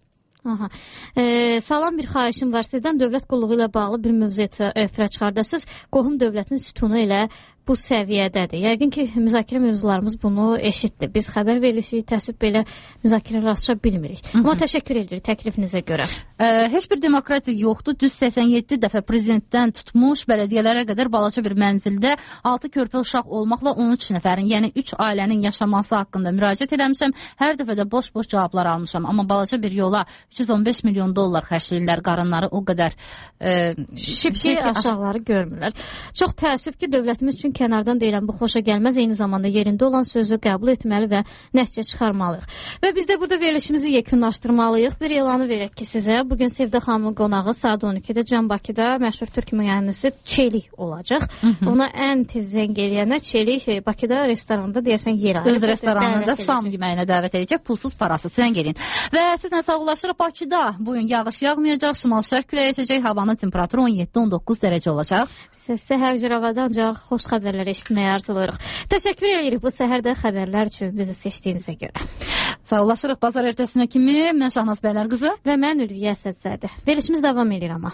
Salam, bir xahişim var sizdən. Dövlət qulluğu ilə bağlı bir mövzu efirə çıxardasınız. Qohum dövlətin sütunu ilə bu səviyyədədir. Yəqin ki, müzakirə mövzularımız bunu eşitdir. Biz xəbər veririk, təəssüf belə müzakirələr aça bilmirik. Amma təşəkkür edirik təklifinizə görə. Heç bir demokratiya yoxdur. Düz 87 dəfə prezidentdən tutmuş bələdiyyələrə qədər balaca bir mənzildə 6 körpə uşaq olmaqla 13 nəfərin, yəni 3 ailənin yaşaması haqqında müraciət eləmişəm. Hər dəfə də boş-boş cavablar almışam. Amma balaca bir yola 315 milyon dollar xərcləyirlər, qarınları o qədər şibki aşağıları görmürlər. Çox təəssüf ki, dövlətimiz üçün kənardan deyilən bu xoşa gəlməz, eyni zamanda yerində olan sözü qəbul etməli və nəticə çıxarmalıyıq. Və biz də burada verilişimizi yekunlaşdırmalıyıq. Bir elanı verək ki sizə. Bugün Sevdə xanımın qonağı saat 12-də Can Bakıda məşhur türk müğənnisi Çelik olacaq. Ona ən tez zəng eləyənə Çelik Bakıda restoranda deyəsən yer alır. Öz restoranında şam yeməyinə dəvət edəcək, pulsuz parası zəng eləyin. Və sizlə sağollaşırıq. Bakıda bugün yağış yağmayacaq, şimal-şərq küləyi əsəcək, havanın temperaturu 17-19 dərəcə olacaq. Səhər cüravadan ancaq xoş xəbərlər eşitməyə arzulayırıq. Təşəkkür edirik bu səhərdə xəbərlər üçün bizi seçdiyinizə görə. Sağollaşırıq bazar ertəsinə kimi. Mən Şahnaz Bəylər qızı və mən Ülviyə Əsədzadə. Verilişimiz davam edir amma.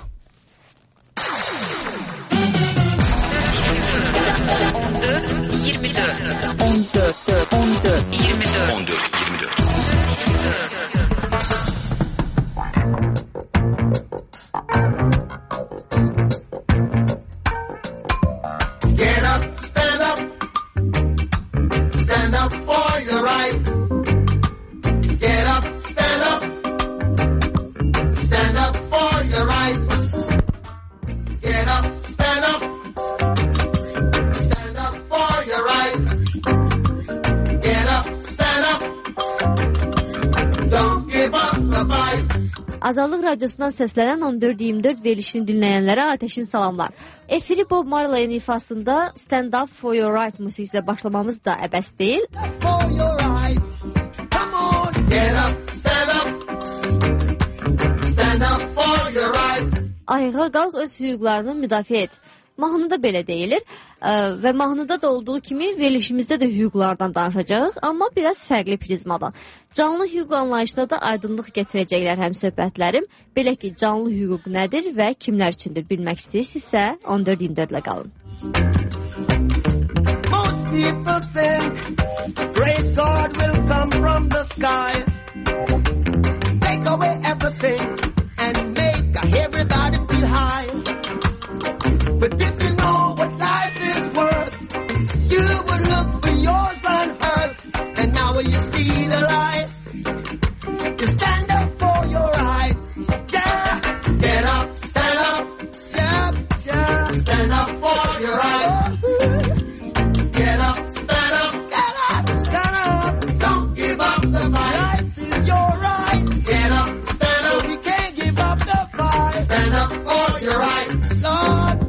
14-24. Azadlıq Radiosundan səslənən 14-24 verilişini dinləyənlərə ateşin salamlar. Efiri Bob Marley'in ifasında Stand Up For Your Right musiqisilə başlamamız da əbəs deyil. Ayağa qalq, öz hüquqlarını müdafiə et. Mahnıda belə deyilir və mahnıda da olduğu kimi verilişimizdə də hüquqlardan danışacağıq, amma biraz fərqli prizmadan. Canlı hüquq anlayışına da aydınlıq gətirəcəklər həmsöhbətlərim. Belə ki, canlı hüquq nədir və kimlər üçündür bilmək istəyirsinizsə 14-24 ilə qalın. Most people think great God will come from the sky, take away everything and make everybody feel high. But if you know what life is worth, you would look for yours on earth. And now when you see the light, you stand up for your rights. Yeah, get up, stand up, yeah, yeah, stand up for your rights. Get up, stand up, get up, stand up. Don't give up the fight. Life is your right. Get up, stand up. We can't give up the fight. Stand up for your rights, Lord.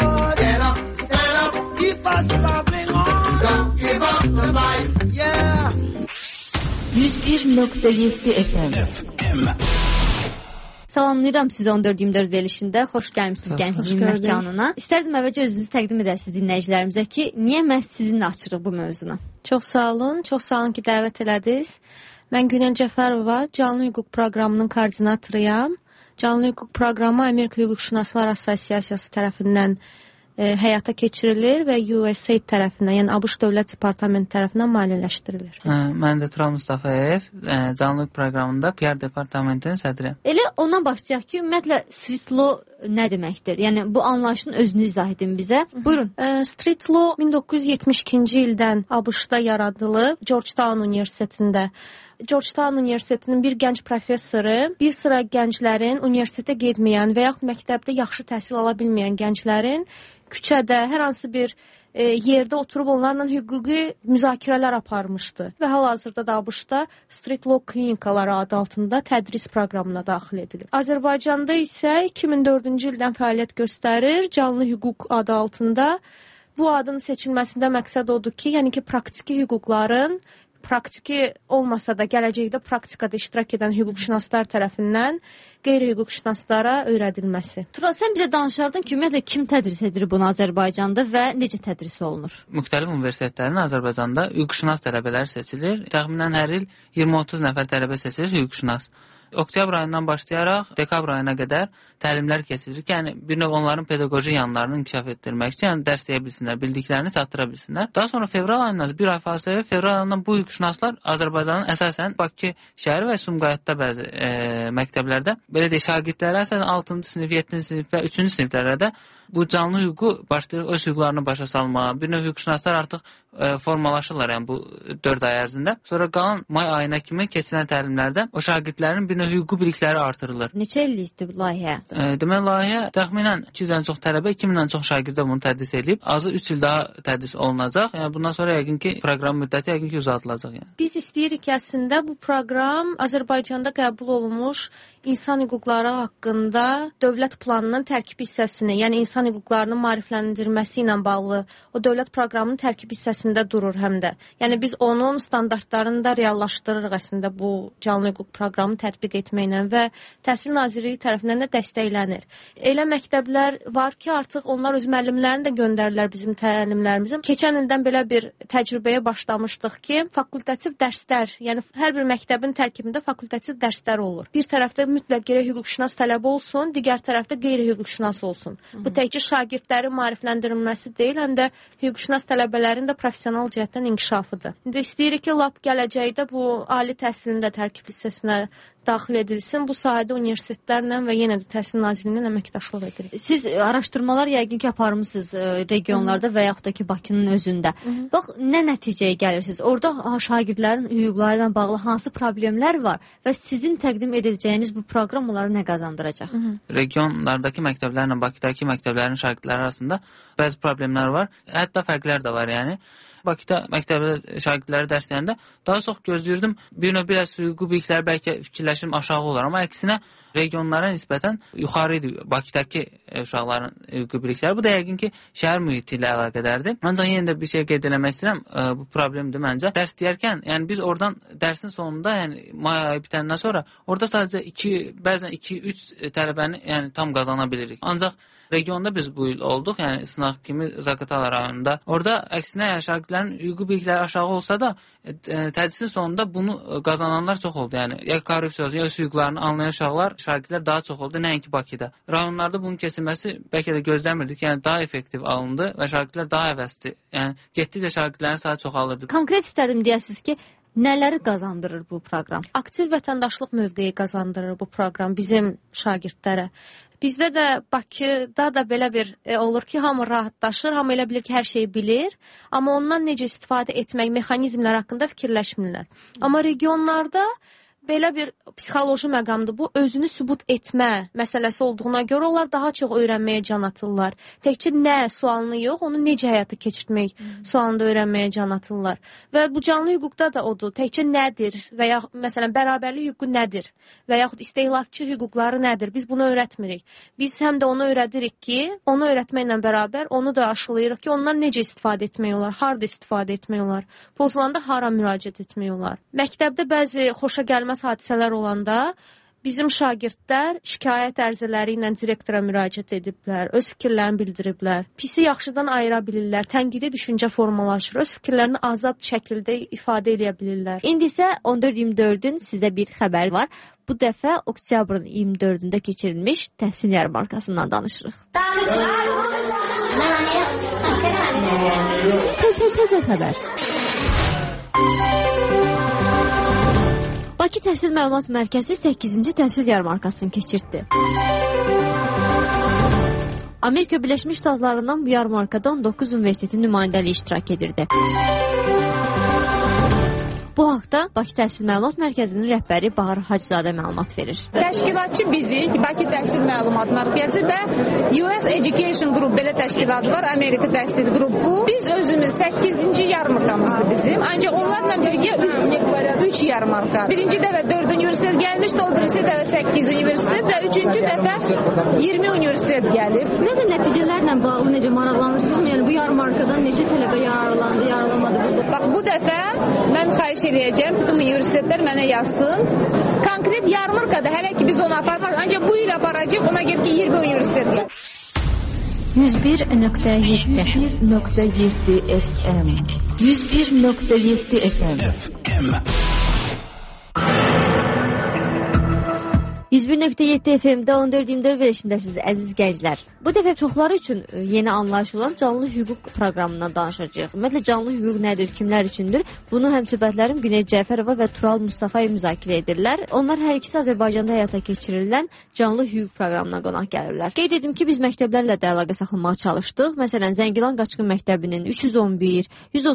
101.7 FM. Salamlayıram sizi 14-24 verilişində. Xoş gəlmişsiniz Gəncliyin məkanına. İstərdim əvvəlcə özünüzü təqdim edəsiniz dinləyicilərimizə ki, niyə məhz sizinlə açırıq bu mövzunu? Çox sağ olun ki, dəvət elədiniz. Mən Günel Cəfərova, Canlı Hüquq Proqramının koordinatoruyam. Canlı Hüquq Proqramı Amerika Hüquqşünaslar Assosiasiyası tərəfindən həyata keçirilir və USAID tərəfindən, yəni ABŞ Dövlət Departamenti tərəfindən maliyyələşdirilir. Mən də Tural Mustafayev, Canlıq proqramında PR departamentinin sədriyəm. Elə ondan başlayaq ki, ümumiyyətlə street law nə deməkdir? Yəni bu anlayışın özünü izah edin bizə. Buyurun. Street law 1972-ci ildən ABŞ-da yaradılıb, Georgetown Universitetində. Georgetown Universitetinin bir gənc professoru bir sıra gənclərin universitetə getməyən və yaxud məktəbdə yaxşı təhsil ala bilməyən gənclərin küçədə, hər hansı bir yerdə oturub onlarla hüquqi müzakirələr aparmışdı. Və hal-hazırda da ABŞ-da Street Law klinikaları adı altında tədris proqramına daxil edilir. Azərbaycanda isə 2004-cü ildən fəaliyyət göstərir. Canlı hüquq adı altında. Bu adın seçilməsində məqsəd odur ki, yəni ki, praktiki hüquqların praktiki olmasa da gələcəkdə praktikada iştirak edən hüquqşünaslar tərəfindən qeyri-hüquqşünaslara öyrədilməsi. Tural, sən bizə danışardın ki, ümumiyyətlə kim tədris edir bunu Azərbaycanda və necə tədris olunur? Müxtəlif universitetlərin Azərbaycanda hüquqşünas tələbələr seçilir. Təxminən hər il 20-30 nəfər tələbə seçilir hüquqşünas. oktyabr ayından başlayaraq dekabr ayına qədər təlimlər keçiririk. Yəni bir növ onların pedaqoji yanlarını inkişaf etdirmək üçün, yəni dərs deyə bilsinlər, bildiklərini çatdıra bilsinlər. Daha sonra fevral ayından bir ay fasilə, fevral ayından bu hüquqşünaslar Azərbaycanın əsasən Bakı şəhəri və Sumqayıtda bəzi məktəblərdə belə deyək, şagirdlərə əsasən 6-cı sinif, 7-ci sinif və 3-cü siniflərdə də bu canlı hüququ başlayır öz hüquqlarını başa salmağa. Bir növ hüquqşünaslar artıq formalaşırlar, yəni bu 4 ay ərzində. Sonra qalan may ayına kimi keçirilən təlimlərdə o şagirdlərin bir növ hüquqi bilikləri artırılır. Neçə illikdir bu layihə? Demək, layihə təxminən 200-dən çox tələbə, 2000-dən çox şagirdə bunu tədris edib. Azı 3 il daha tədris olunacaq. Yəni bundan sonra yəqin ki, proqram müddəti yəqin ki, uzadılacaq. Yəni. Biz istəyirik ki, əslində bu proqram Azərbaycanda qəbul olunmuş insan hüquqları haqqında dövlət planının tərkib hissəsini, yəni insan hüquqlarının maarifləndirilməsi ilə bağlı o dövlət proqramının tərkib hissəsində durur həm də. Yəni biz onun standartlarını da reallaşdırırıq əslində bu canlı hüquq proqramını tətbiq etməklə və Təhsil Nazirliyi tərəfindən də dəstəklənir. Elə məktəblər var ki, artıq onlar öz müəllimlərini də göndərirlər bizim təlimlərimizə. Keçən ildən belə bir təcrübəyə başlamışdıq ki, fakultativ dərslər, yəni hər bir məktəbin tərkibində fakultativ dərslər olur. Bir tərəfdə mütləq gərək hüquqşünas tələbə olsun, digər tərəfdə qeyri-hüquqşünas olsun. Bu təkcə şagirdlərin maarifləndirilməsi deyil, həm də hüquqşünas tələbələrin də professional cəhətdən inkişafıdır. İndi istəyirik ki, lap gələcəkdə bu ali təhsilin də tərkib hissəsinə daxil edilsin. Bu sahədə universitetlərlə və yenə də Təhsil Nazirliyi ilə əməkdaşlıq edirik. Siz araşdırmalar yəqin ki, aparmısınız regionlarda və yaxud da ki, Bakının özündə. Bax, nə nəticəyə gəlirsiniz? Orada şagirdlərin hüquqları ilə bağlı hansı problemlər var və sizin təqdim edəcəyiniz bu proqram onlara nə qazandıracaq? Regionlardakı məktəblərlə Bakıdakı məktəblərin şagirdləri arasında bəzi problemlər var. Hətta fərqlər də var, yəni. Bakıda məktəbdə şagirdləri dərs deyəndə daha çox gözləyirdim. Bir növ biraz hüquqi bilikləri bəlkə fikirləşim aşağı olar, amma əksinə regionlara nisbətən yuxarı idi Bakıdakı uşaqların hüquqi bilikləri. Bu da yəqin ki, şəhər mühiti ilə əlaqədardır. Ancaq yenə də bir şey qeyd eləmək istəyirəm. Bu problemdir məncə. Dərs deyərkən, yəni biz oradan dərsin sonunda, yəni may ayı bitəndən sonra orada sadəcə 2, bəzən 2-3 tələbəni yəni tam qazana bilirik. Ancaq regionda biz bu il olduq, yəni sınaq kimi Zaqatala rayonunda. Orada əksinə yəni şagirdlərin hüquqi bilikləri aşağı olsa da tədrisin sonunda bunu qazananlar çox oldu. Yəni ya korrupsiya, ya öz hüquqlarını anlayan uşaqlar, şagirdlər daha çox oldu, nəinki Bakıda. Rayonlarda bunun keçilməsi bəlkə də gözləmirdik, yəni daha effektiv alındı və şagirdlər daha həvəsli. Yəni getdikcə şagirdlərin sayı çoxalırdı. Konkret istərdim deyəsiniz ki, nələri qazandırır bu proqram? Aktiv vətəndaşlıq mövqeyi qazandırır bu proqram bizim şagirdlərə. Bizdə də Bakıda da belə bir olur ki, hamı rahatlaşır, hamı elə bilir ki, hər şeyi bilir, amma ondan necə istifadə etmək, mexanizmlər haqqında fikirləşmirlər. Amma regionlarda belə bir psixoloji məqamdır. Bu, özünü sübut etmə məsələsi olduğuna görə onlar daha çox öyrənməyə can atırlar. Təkcə nə sualını yox, onu necə həyata keçirtmək sualını da öyrənməyə can atırlar. Və bu canlı hüquqda da odur. Təkcə nədir və ya məsələn, bərabərlik hüququ nədir və yaxud istehlakçı hüquqları nədir? Biz bunu öyrətmirik. Biz həm də onu öyrədirik ki, onu öyrətməklə bərabər onu da aşılayırıq ki, ondan necə istifadə etmək olar, harda istifadə etmək olar, pozulanda hara müraciət etmək olar. Məktəbdə bəzi xoşa gəlməz hadisələr olanda bizim şagirdlər şikayət ərizələri ilə direktora müraciət ediblər, öz fikirlərini bildiriblər, pisi yaxşıdan ayıra bilirlər, tənqidi düşüncə formalaşır, öz fikirlərini azad şəkildə ifadə edə bilirlər. İndi isə 14-24-ün sizə bir xəbər var. Bu dəfə oktyabrın 24-də keçirilmiş təhsil yarmarkasından danışırıq. Təzə xəbər. Bakı Təhsil Məlumat Mərkəzi 8-ci təhsil yarmarkasını keçirtdi. Amerika Birləşmiş Ştatlarından bu yarmarkada 19 universitetin nümayəndəliyi iştirak edirdi. Bu haqda Bakı Təhsil Məlumat Mərkəzinin rəhbəri Bahar Hacızadə məlumat verir. Təşkilatçı bizik, Bakı Təhsil Məlumat Mərkəzi və US Education Group belə təşkilatı var, Amerika Təhsil Qrupu. Biz özümüz 8-ci yarmarkamızdır bizim. Ancaq onlarla birgə 3 yarmarka. Birinci dəfə 4 universitet gəlmişdi, o birisi dəfə 8 universitet və üçüncü dəfə 20 universitet gəlib. Nədir nəticələrlə bağlı necə maraqlanırsınız? Yəni bu yarmarkadan necə tələbə yararlandı, yararlanmadı? Bax, bu dəfə mən xahiş eləyəcəm, bütün universitetlər mənə yazsın. Konkret yarmarkada hələ ki biz onu aparmaq, ancaq bu il aparacaq, ona görə ki 20 universitet gəlir. 101.7 FM 101.7 FM 101.7 FM-də 14-24 verilişindəsiniz əziz gənclər. Bu dəfə çoxları üçün yeni anlayış olan canlı hüquq proqramından danışacağıq. Ümumiyyətlə canlı hüquq nədir, kimlər üçündür? Bunu həmsöhbətlərim Güney Cəfərova və Tural Mustafayev müzakirə edirlər. Onlar hər ikisi Azərbaycanda həyata keçirilən canlı hüquq proqramına qonaq gəlirlər. Qeyd edim ki, biz məktəblərlə də əlaqə saxlamağa çalışdıq. Məsələn, Zəngilan Qaçqın məktəbinin 311,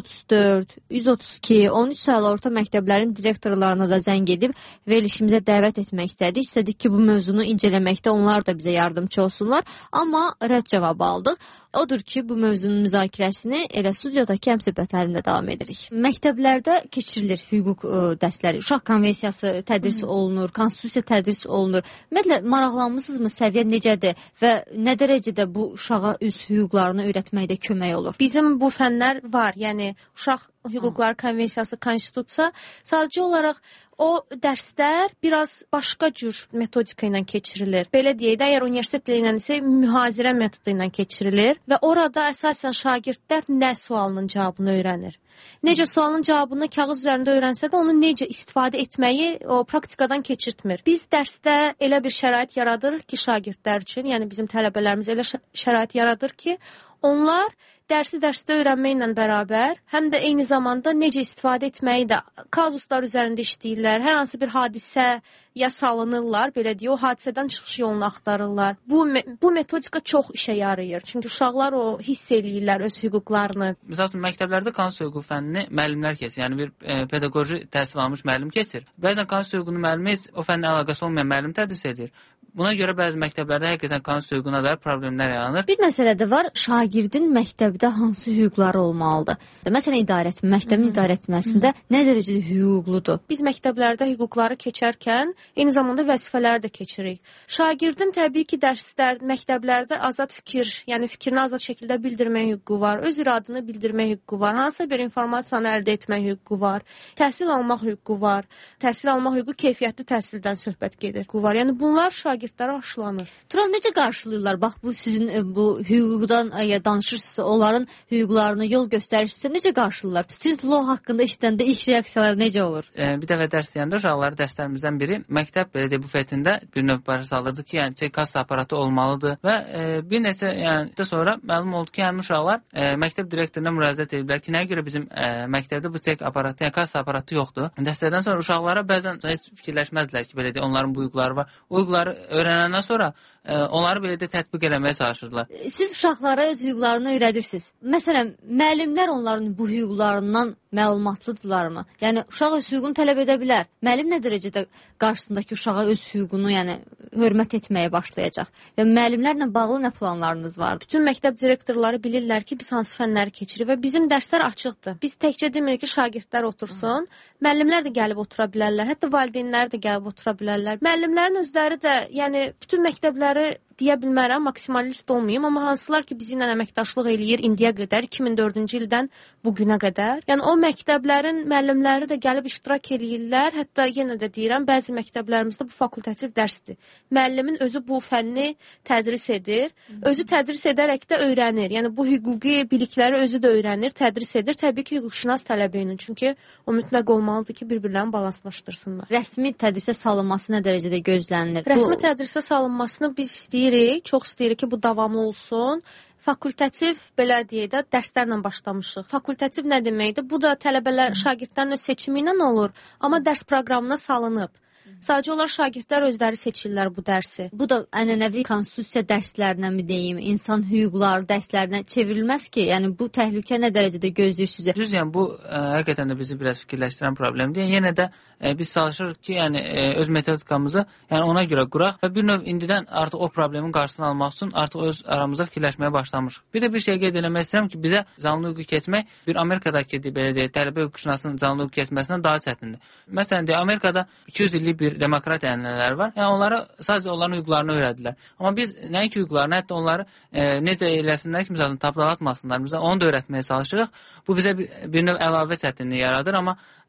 134, 132, 13 saylı orta məktəblərin direktorlarına da zəng edib verilişimizə dəvət etmək istədik. İstədik ki, bu mövzunu incələməkdə onlar da bizə yardımcı olsunlar. Amma rədd cavabı aldıq. Odur ki, bu mövzunun müzakirəsini elə studiyadakı həmsöhbətlərimlə davam edirik. Məktəblərdə keçirilir hüquq dərsləri. Uşaq konvensiyası tədris olunur, konstitusiya tədris olunur. Ümumiyyətlə, maraqlanmısınızmı? Səviyyə necədir və nə dərəcədə bu uşağa öz hüquqlarını öyrətməkdə kömək olur? Bizim bu fənlər var. Yəni, uşaq hüquqları konvensiyası, konstitusiya sadəcə olaraq o dərslər biraz başqa cür metodika ilə keçirilir. Belə deyək də, əgər universitet dili ilə isə mühazirə metodu ilə keçirilir və orada əsasən şagirdlər nə sualının cavabını öyrənir. Necə sualın cavabını kağız üzərində öyrənsə də onu necə istifadə etməyi o praktikadan keçirtmir. Biz dərsdə elə bir şərait yaradırıq ki, şagirdlər üçün, yəni bizim tələbələrimiz elə şərait yaradır ki, onlar dərsdə öyrənməklə bərabər, həm də eyni zamanda necə istifadə etməyi də kazuslar üzərində işləyirlər. Hər hansı bir hadisəyə salınırlar, belə deyə, o hadisədən çıxış yolunu axtarırlar. Bu metodika çox işə yarayır. Çünki uşaqlar o hiss eləyirlər öz hüquqlarını. Məsələn, məktəblərdə konstitusiya hüququ fənnini müəllimlər keçir. Yəni bir pedaqoji təhsil almış müəllim keçir. Bəzən konstitusiya hüququnun müəllimi heç o fənlə əlaqəsi olmayan müəllim tədris edir. Buna görə bəzi məktəblərdə həqiqətən konstitusiya hüququna dair problemlər yaranır. Bir məsələ də var, şagirdin məktəbdə hansı hüquqları olmalıdır? Məsələn, məktəbin idarə etməsində nə dərəcədə hüquqludur? Biz məktəblərdə hüquqları keçərkən eyni zamanda vəzifələri də keçirik. Şagirdin təbii ki, dərslər, məktəblərdə azad fikir, yəni fikrini azad şəkildə bildirmək hüququ var, öz iradını bildirmək hüququ var, hansısa bir informasiyanı əldə etmək hüququ var, təhsil almaq hüququ var, təhsil almaq hüququ keyfiyyətli təhsildən söhbət gedir. Yəni bunlar şagirdlərə aşılanır. Tural, necə qarşılayırlar? Bax, bu sizin bu hüquqdan danışırsınızsa, onların hüquqlarını yol göstərirsinizsə, necə qarşılayırlar? Student law haqqında işləndə ilk reaksiyalar necə olur? Bir dəfə dərs deyəndə uşaqları dərslərimizdən biri məktəb belə deyə bufetində bir növ başa salırdı ki, yəni kassa aparatı olmalıdır və bir neçə sonra məlum oldu ki, yəni uşaqlar məktəb direktoruna müraciət ediblər ki, nəyə görə bizim məktəbdə bu çek aparatı, yəni kassa aparatı yoxdur. Dərslərdən sonra uşaqlara bəzən heç fikirləşməzdilər ki, belə deyə, onların bu hüquqları var. O hüquqları öyrənəndən sonra onları belə də tətbiq eləməyə çalışırlar. Siz uşaqlara öz hüquqlarını öyrədirsiniz. Məsələn, müəllimlər onların bu hüquqlarından məlumatlıdırlarmı? Yəni, uşaq öz hüququnu tələb edə bilər. Müəllim nə dərəcədə qarşısındakı uşağa öz hüququnu, yəni, hörmət etməyə başlayacaq? Və müəllimlərlə bağlı nə planlarınız var? Bütün məktəb direktorları bilirlər ki, biz hansı fənləri keçirik və bizim dərslər açıqdır. Biz təkcə demirik ki, şagirdlər otursun, müəllimlər də gəlib otura bilərlər, hətta valideynlər də gəlib otura bilərlər. Müəllimlərin özləri də, yəni, bütün məktəbləri deyə bilmərəm, maksimalist olmayım, amma hansılar ki, bizimlə əməkdaşlıq eləyir indiyə qədər, 2004-cü ildən bu günə qədər. Yəni, o məktəblərin müəllimləri də gəlib iştirak eləyirlər, hətta yenə də deyirəm, bəzi məktəblərimizdə bu fakultativ dərsdir. Müəllimin özü bu fənni tədris edir, özü tədris edərək də öyrənir. Yəni, bu hüquqi bilikləri özü də öyrənir, tədris edir, təbii ki, hüquqşünas tələbi ilə, çünki o mütləq olmalıdır ki, bir-birlərini balanslaşdırsınlar. Rəsmi tədrisə salınması nə dərəcədə gözlənilir? Rəsmi tədrisə salınmasını biz istəyirik, çox istəyirik ki, bu davamlı olsun. Fakultativ, belə deyək də, dərslərlə başlamışıq. Fakultativ nə deməkdir? Bu da tələbələr, şagirdlərin öz seçimi ilə olur, amma dərs proqramına salınıb. Sadəcə olaraq şagirdlər özləri seçirlər bu dərsi. Bu da ənənəvi konstitusiya dərslərinə mi deyim, insan hüquqları dərslərinə çevrilməz ki, yəni bu təhlükə nə dərəcədə gözləyirsiniz? Düz, yəni bu həqiqətən də bizi biraz fikirləşdirən problemdir. Yəni, yenə də biz çalışırıq ki, yəni öz metodikamızı yəni ona görə quraq və bir növ indidən artıq o problemin qarşısını almaq üçün artıq öz aramızda fikirləşməyə başlamışıq. Bir də bir şey qeyd etmək istəyirəm ki, bizə canlı hüquq keçmək bir Amerikadakı belə deyək, tələbə hüquqşünasının canlı hüquq keçməsindən daha çətindir. Məsələn, deyək, Amerikada 200 illik bir demokratiya ənənələri var. Yəni onlara sadəcə onların hüquqlarını öyrədilər. Amma biz nəinki hüquqlarını, hətta onları necə eləsinlər ki, məsələn, tapdalatmasınlar, bizə onu da öyrətməyə çalışırıq. Bu bizə bir növ əlavə çətinlik yaradır, amma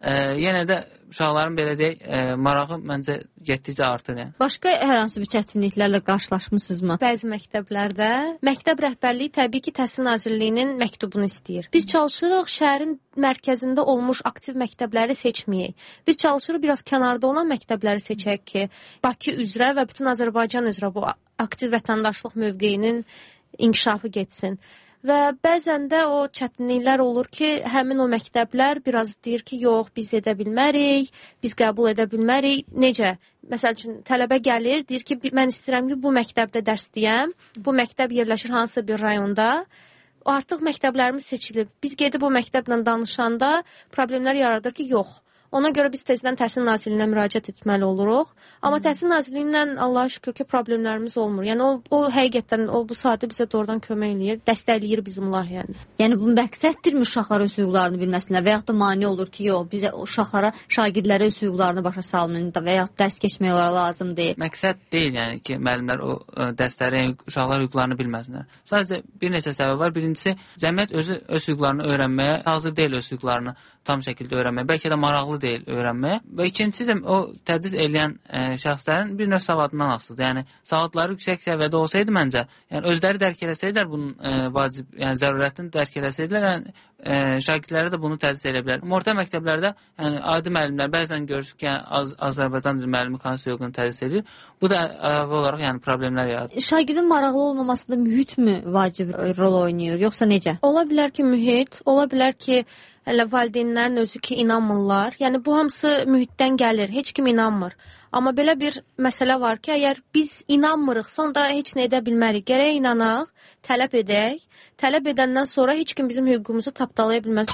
yenə də uşaqların belə deyək, marağı məncə getdikcə artır. Yəni. Başqa hər hansı bir çətinliklərlə qarşılaşmısınızmı? Bəzi məktəblərdə məktəb rəhbərliyi təbii ki, Təhsil Nazirliyinin məktubunu istəyir. Biz çalışırıq şəhərin mərkəzində olmuş aktiv məktəbləri seçməyək. Biz çalışırıq biraz kənarda olan məktəbləri seçək ki, Bakı üzrə və bütün Azərbaycan üzrə bu aktiv vətəndaşlıq mövqeyinin inkişafı getsin. Və bəzən də o çətinliklər olur ki, həmin o məktəblər biraz deyir ki, yox, biz edə bilmərik, biz qəbul edə bilmərik. Necə? Məsəl üçün, tələbə gəlir, deyir ki, mən istəyirəm ki, bu məktəbdə dərs deyəm, bu məktəb yerləşir hansısa bir rayonda, artıq məktəblərimiz seçilib. Biz gedib o məktəblə danışanda problemlər yaradır ki, yox. Ona görə biz tezdən Təhsil Nazirliyinə müraciət etməli oluruq. Amma Təhsil Nazirliyindən Allaha şükür ki, problemlərimiz olmur. Yəni o həqiqətən bu saatda bizə doğrudan kömək eləyir, dəstəkləyir bizim layihəni. Yəni bu məqsəddirmi uşaqların öz hüquqlarını bilməsinlər və yaxud da mane olur ki, yox, bizə uşaqlara, şagirdlərə öz hüquqlarını başa salmayın və yaxud dərs keçmək onlara lazım deyil. Məqsəd deyil, yəni ki, müəllimlər o dərsləri, uşaqlar hüquqlarını bilməsinlər. Sadəcə bir neçə səbəb var. Birincisi, cəmiyyət özü öz hüquqlarını öyrənməyə hazır deyil, öz hüquqlarını tam şəkildə öyrənməyə. Bəlkə də maraqlı deyil öyrənməyə. Və ikincisi də o tədris eləyən şəxslərin bir növ savadından asılıdır. Yəni savadları yüksək səviyyədə olsaydı məncə, yəni özləri dərk eləsəydilər bunun vacib, yəni zərurətini dərk eləsəydilər, yəni şagirdlərə də bunu tədris edə bilər. Orta məktəblərdə yəni adi müəllimlər bəzən görürük ki, yəni Azərbaycan dili müəllimi konstitusiyanı tədris edir. Bu da əlavə olaraq yəni problemlər yaradır. Şagirdin maraqlı olmamasında mühitmi vacib rol oynayır, yoxsa necə? Ola bilər ki, mühit, ola bilər ki, hələ valideynlərin özü ki, inanmırlar. Yəni, bu hamısı mühitdən gəlir. Heç kim inanmır. Amma belə bir məsələ var ki, əgər biz inanmırıqsa, onda heç nə edə bilmərik. Gərək inanaq, tələb edək. Tələb edəndən sonra heç kim bizim hüququmuzu tapdalaya bilməz.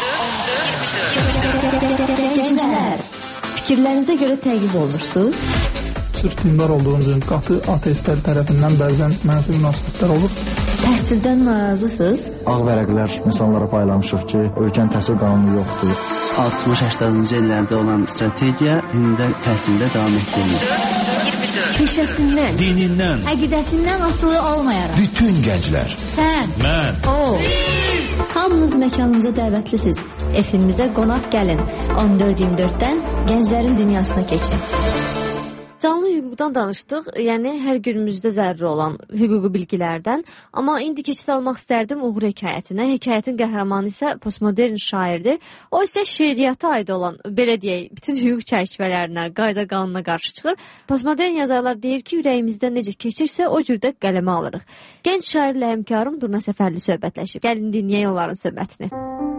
14-24 Fikirlərinizə görə təqib olmursunuz? Sırf dindar olduğumuz üçün qatı ateistlər tərəfindən bəzən mənfi münasibətlər olur. Təhsildən narazısınız? Ağ vərəqlər insanlara paylamışıq ki, ölkənin təhsil qanunu yoxdur. 60-80-ci illərdə olan strategiya indi təhsildə davam etdirilir. Peşəsindən, dinindən, əqidəsindən asılı olmayaraq. Bütün gənclər. Sən, mən, o. Hamınız məkanımıza dəvətlisiniz. Efimizə qonaq gəlin. 14-24-dən gənclərin dünyasına keçin. Canlı hüquqdan danışdıq, yəni hər günümüzdə zəruri olan hüquqi bilgilərdən. Amma indi keçid almaq istərdim Uğur hekayətinə. Hekayətin qəhrəmanı isə postmodern şairdir. O isə şeiriyyata aid olan, belə deyək, bütün hüquq çərçivələrinə, qayda qanuna qarşı çıxır. Postmodern yazarlar deyir ki, ürəyimizdən necə keçirsə, o cürdə qələmə alırıq. Gənc şairlə həmkarım Durna Səfərli söhbətləşib. Gəlin dinləyək onların söhbətini.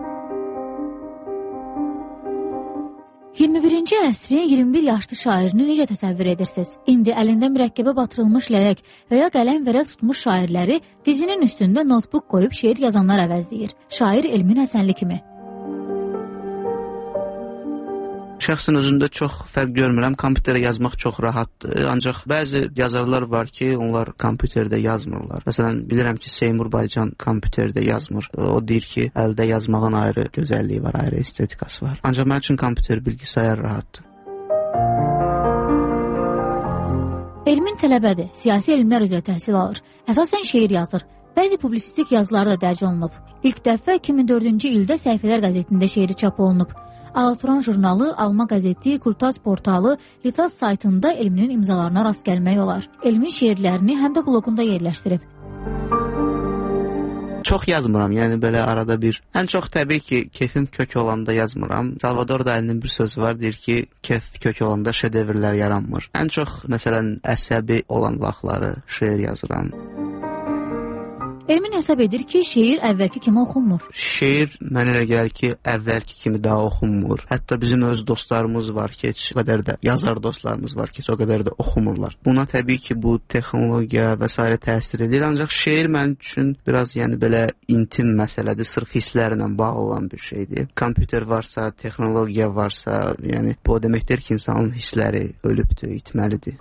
21-ci əsrin 21 yaşlı şairini necə təsəvvür edirsiniz? İndi əlində mürəkkəbə batırılmış lələk və ya qələm vərəq tutmuş şairləri dizinin üstündə notebook qoyub şeir yazanlar əvəzləyir. Şair Elmin Həsənli kimi. Şəxsən özümdə çox fərq görmürəm. Kompüterə yazmaq çox rahatdır. Ancaq bəzi yazarlar var ki, onlar kompüterdə yazmırlar. Məsələn, bilirəm ki, Seymur Baycan kompüterdə yazmır. O deyir ki, əldə yazmağın ayrı gözəlliyi var, ayrı estetikası var. Ancaq mənim üçün kompüter, bilgisayar rahatdır. Elmin tələbədir, siyasi elmlər üzrə təhsil alır. Əsasən şeir yazır. Bəzi publisistik yazıları da dərc olunub. İlk dəfə 2004-cü ildə Səhifələr qəzetində şeiri çap olunub. Ağaturan jurnalı, Alma qəzeti, Kurtaz portalı, Litaz saytında Elminin imzalarına rast gəlmək olar. Elmin şeirlərini həm də bloqunda yerləşdirib. Çox yazmıram, yəni belə arada bir. Ən çox təbii ki, keyfim kök olanda yazmıram. Salvador Dali'nin bir sözü var, deyir ki, keyf kök olanda şedevrlər yaranmır. Ən çox, məsələn, əsəbi olan vaxtları şeir yazıram. Elmin hesab edir ki, şeir əvvəlki kimi oxunmur. Şeir mənə elə gəlir ki, əvvəlki kimi daha oxunmur. Hətta bizim öz dostlarımız var ki, heç o qədər də yazar dostlarımız var ki, o qədər də oxumurlar. Buna təbii ki, bu texnologiya və s. təsir edir. Ancaq şeir mənim üçün biraz yəni belə intim məsələdir, sırf hisslərlə bağlı olan bir şeydir. Kompüter varsa, texnologiya varsa, yəni bu deməkdir ki, insanın hissləri ölübdür, itməlidir.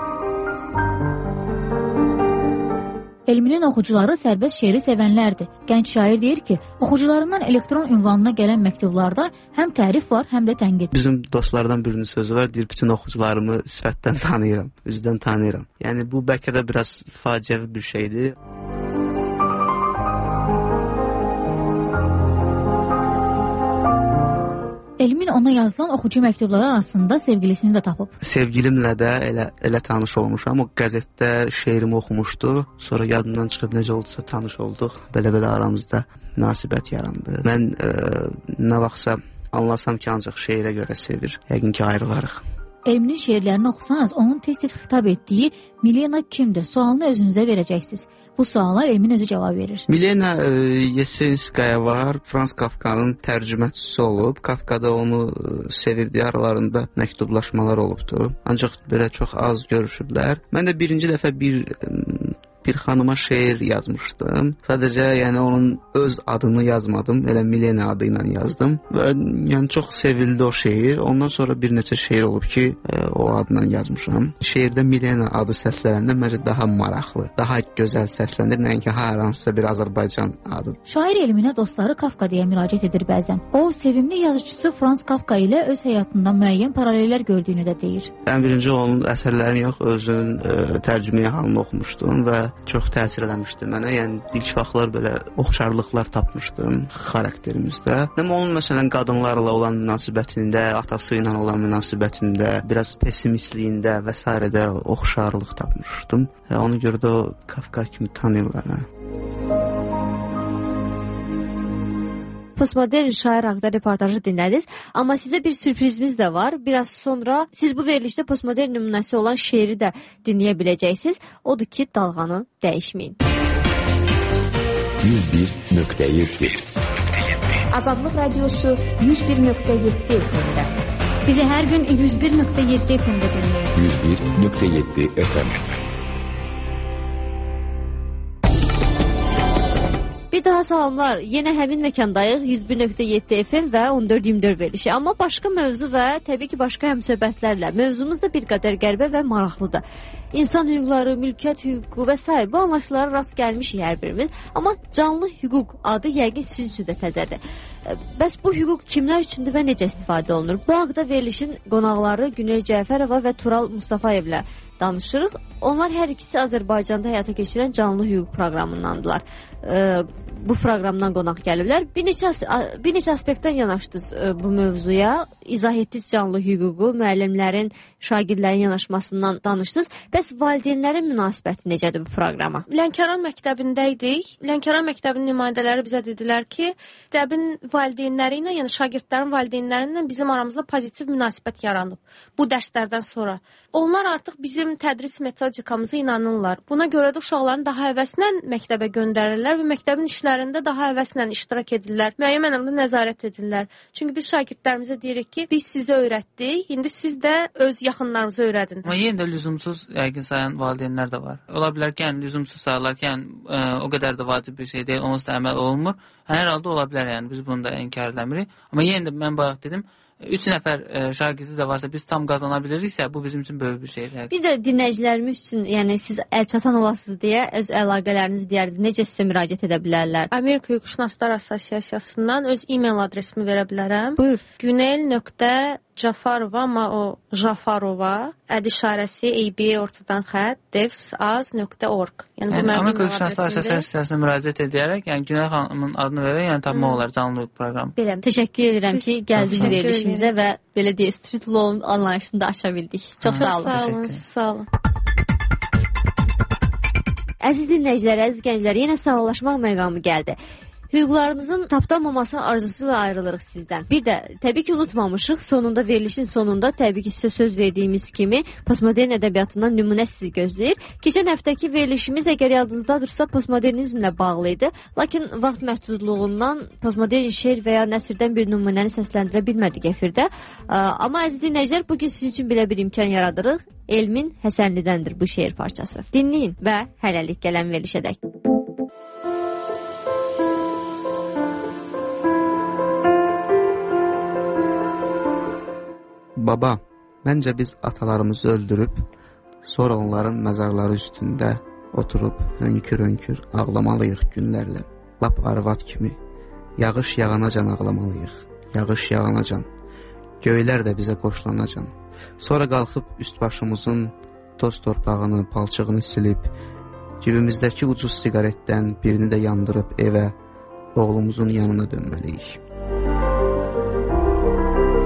Elminin oxucuları sərbəst şeiri sevənlərdir. Gənc şair deyir ki, oxucularından elektron ünvanına gələn məktublarda həm tərif var, həm də tənqid. Bizim dostlardan birinin sözü var, deyir, bütün oxucularımı sifətdən tanıyıram, üzdən tanıyıram. Yəni bu bəlkə də biraz faciəvi bir şeydir. Elmin ona yazılan oxucu məktubları arasında sevgilisini də tapıb. Sevgilimlə də elə tanış olmuşam. O qəzetdə şeirimi oxumuşdu. Sonra yadımdan çıxıb necə oldusa tanış olduq. Belə aramızda münasibət yarandı. Mən nə vaxtsa anlasam ki, ancaq şeirə görə sevir. Yəqin ki, ayrılarıq. Elminin şeirlərini oxusanız, onun tez-tez xitab etdiyi Milena kimdir sualını özünüzə verəcəksiniz. Bu suala Elmin özü cavab verir. Milena Yesenskaya var. Frans Kafkanın tərcüməçisi olub. Kafkada onu sevirdiyi aralarında məktublaşmalar olubdu. Ancaq belə çox az görüşüblər. Mən də birinci dəfə bir xanıma şeir yazmışdım. Sadəcə yəni onun öz adını yazmadım. Elə Milena adı ilə yazdım. Və yəni çox sevildi o şeir. Ondan sonra bir neçə şeir olub ki, o adla yazmışam. Şeirdə Milena adı səsləndə məncə daha maraqlı, daha gözəl səslənir. Nəinki hər hansısa bir Azərbaycan adıdır. Şair Elminə dostları Kafka deyə müraciət edir bəzən. O, sevimli yazıcısı Frans Kafka ilə öz həyatında müəyyən paralellər gördüyünü də deyir. Ən birinci onun əsərlərini yox, özünün tərcüməyə halını oxumuşdum və çox təsir eləmişdi mənə. Yəni ilk vaxtlar belə oxşarlıqlar tapmışdım xarakterimizdə. Amma onun məsələn qadınlarla olan münasibətində, atası ilə olan münasibətində, biraz pessimistliyində və s. də oxşarlıq tapmışdım. Ona görə də o Kafka kimi tanıyırlar. Postmodern şair haqqında reportajı dinlədiniz. Amma sizə bir sürprizimiz də var. Biraz sonra siz bu verilişdə postmodern nümunəsi olan şeiri də dinləyə biləcəksiniz. Odur ki, dalğanı dəyişməyin. 101.7 Azadlıq Radiosu 101.7 FM-də. Bizi hər gün 101.7 FM-də dinləyin. 101.7 FM. Bir daha salamlar. Yenə həmin məkandayıq. 101.7 FM və 14-24 verilişi. Amma başqa mövzu və təbii ki, başqa həmsöhbətlərlə. Mövzumuz da bir qədər qəribə və maraqlıdır. İnsan hüquqları, mülkiyyət hüququ və s. bu anlayışlara rast gəlmişik hər birimiz. Amma canlı hüquq adı yəqin sizin üçün də təzədir. Bəs bu hüquq kimlər üçündür və necə istifadə olunur? Bu haqda verilişin qonaqları Günel Cəfərova və Tural Mustafayevlə danışırıq. Onlar hər ikisi Azərbaycanda həyata keçirən canlı hüquq proqramındandılar. Bu proqramdan qonaq gəliblər. Bir neçə aspektdən yanaşdınız bu mövzuya. İzah etdiniz canlı hüququ, müəllimlərin, şagirdlərin yanaşmasından danışdınız. Bəs valideynlərin münasibəti necədir bu proqrama? Lənkəran məktəbində idik. Lənkəran məktəbinin nümayəndələri bizə dedilər ki, məktəbin valideynləri ilə, yəni şagirdlərin valideynləri ilə bizim aramızda pozitiv münasibət yaranıb bu dərslərdən sonra. Onlar artıq bizim tədris metodikamıza inanırlar. Buna görə də uşaqların daha həvəslə məktəbə göndərirlər və məktəbin işlərində daha həvəslə iştirak edirlər. Müəyyən mənada nəzarət edirlər. Çünki biz şagirdlərimizə deyirik ki, biz sizə öyrətdik, indi siz də öz yaxınlarınıza öyrədin. Amma yenə də lüzumsuz yəqin sayan valideynlər də var. Ola bilər ki, lüzumsuz sayırlar ki, o qədər də vacib bir şey deyil, onsuz da əməl olunmur. Hər halda ola bilər, yəni biz bunu da inkar eləmirik. Amma yenə də mən bayaq dedim, 3 nəfər şagirdi də varsa biz tam qazana biliriksə, bu bizim üçün böyük bir şeydir. Bir də dinləyicilərimiz üçün, yəni siz əlçatan olasınız deyə öz əlaqələrinizi deyərdiniz. Necə sizə müraciət edə bilərlər? Amerika Hüquqşünaslar Assosiasiyasından öz e-mail adresimi verə bilərəm. Buyur. Günel.Cafarova, amma o Jafarova, əd işarəsi AB ortadan xətt devsaz.org. Yəni Amerika Hüquqşünaslar Assosiasiyasına müraciət edərək, yəni Günel xanımın adını verərək, yəni tapmaq olar canlı proqram. Belə, təşəkkür edirəm ki, gəldiniz verilişimizə və belə deyə street law anlayışını da aşa bildik. Çox sağ olun. Sağ olun. Əziz dinləyicilər, əziz gənclər, yenə sağollaşmaq məqamı gəldi. Hüquqlarınızın tapdanmaması arzusuyla ayrılırıq sizdən. Bir də təbii ki, unutmamışıq. Sonunda, verilişin sonunda təbii ki, sizə söz verdiyimiz kimi postmodern ədəbiyyatından nümunə sizi gözləyir. Keçən həftəki verilişimiz əgər yadınızdadırsa postmodernizmlə bağlı idi. Lakin vaxt məhdudluğundan postmodern şeir və ya nəsrdən bir nümunəni səsləndirə bilmədik efirdə. Amma əziz dinləyicilər, bugün sizin üçün belə bir imkan yaradırıq. Elmin Həsənlidəndir bu şeir parçası. Dinləyin və hələlik gələn verilişədək. Baba, məncə biz atalarımızı öldürüb, sonra onların məzarları üstündə oturub hönkür-hönkür ağlamalıyıq günlərlə. Lap arvad kimi, yağış yağanacan ağlamalıyıq, yağış yağanacan, göylər də bizə qoşulanacan. Sonra qalxıb üst başımızın toz torpağını, palçığını silib, cibimizdəki ucuz siqaretdən birini də yandırıb evə, oğlumuzun yanına dönməliyik.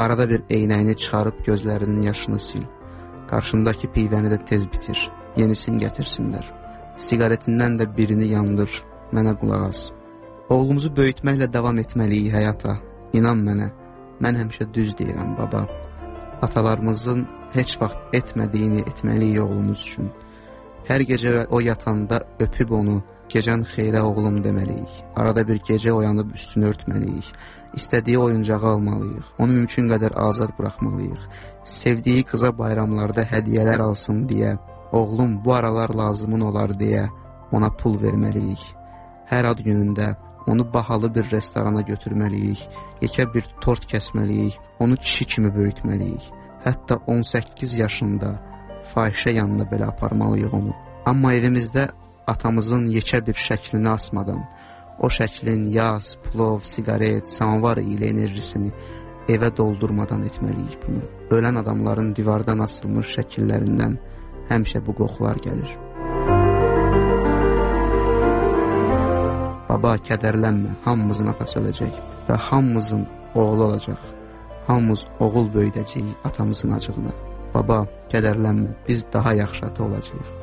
Arada bir eynəyini çıxarıb gözlərinin yaşını sil. Qarşındakı pivəni də tez bitir. Yenisini gətirsinlər. Siqaretindən də birini yandır. Mənə qulaq as. Oğlumuzu böyütməklə davam etməliyik həyata. İnan mənə. Mən həmişə düz deyirəm, baba. Atalarımızın heç vaxt etmədiyini etməliyik oğlumuz üçün. Hər gecə o yatanda öpüb onu, gecən xeyrə oğlum deməliyik. Arada bir gecə oyanıb üstünü örtməliyik. İstədiyi oyuncağı almalıyıq. Onu mümkün qədər azad buraxmalıyıq. Sevdiyi qıza bayramlarda hədiyyələr alsın deyə, oğlum bu aralar lazımın olar deyə ona pul verməliyik. Hər ad günündə onu bahalı bir restorana götürməliyik. Yekə bir tort kəsməliyik. Onu kişi kimi böyütməliyik. Hətta 18 yaşında fahişə yanına belə aparmalıyıq onu. Amma evimizdə atamızın yekə bir şəklini asmadan, o şəklin yaz, plov, siqaret, samvar ilə enerjisini evə doldurmadan etməliyik bunu. Ölən adamların divardan asılmış şəkillərindən həmişə bu qoxular gəlir. Baba, kədərlənmə, hamımızın atası öləcək və hamımızın oğlu olacaq. Hamımız oğul böyüdəcəyik atamızın acığına. Baba, kədərlənmə, biz daha yaxşı ata olacağıq.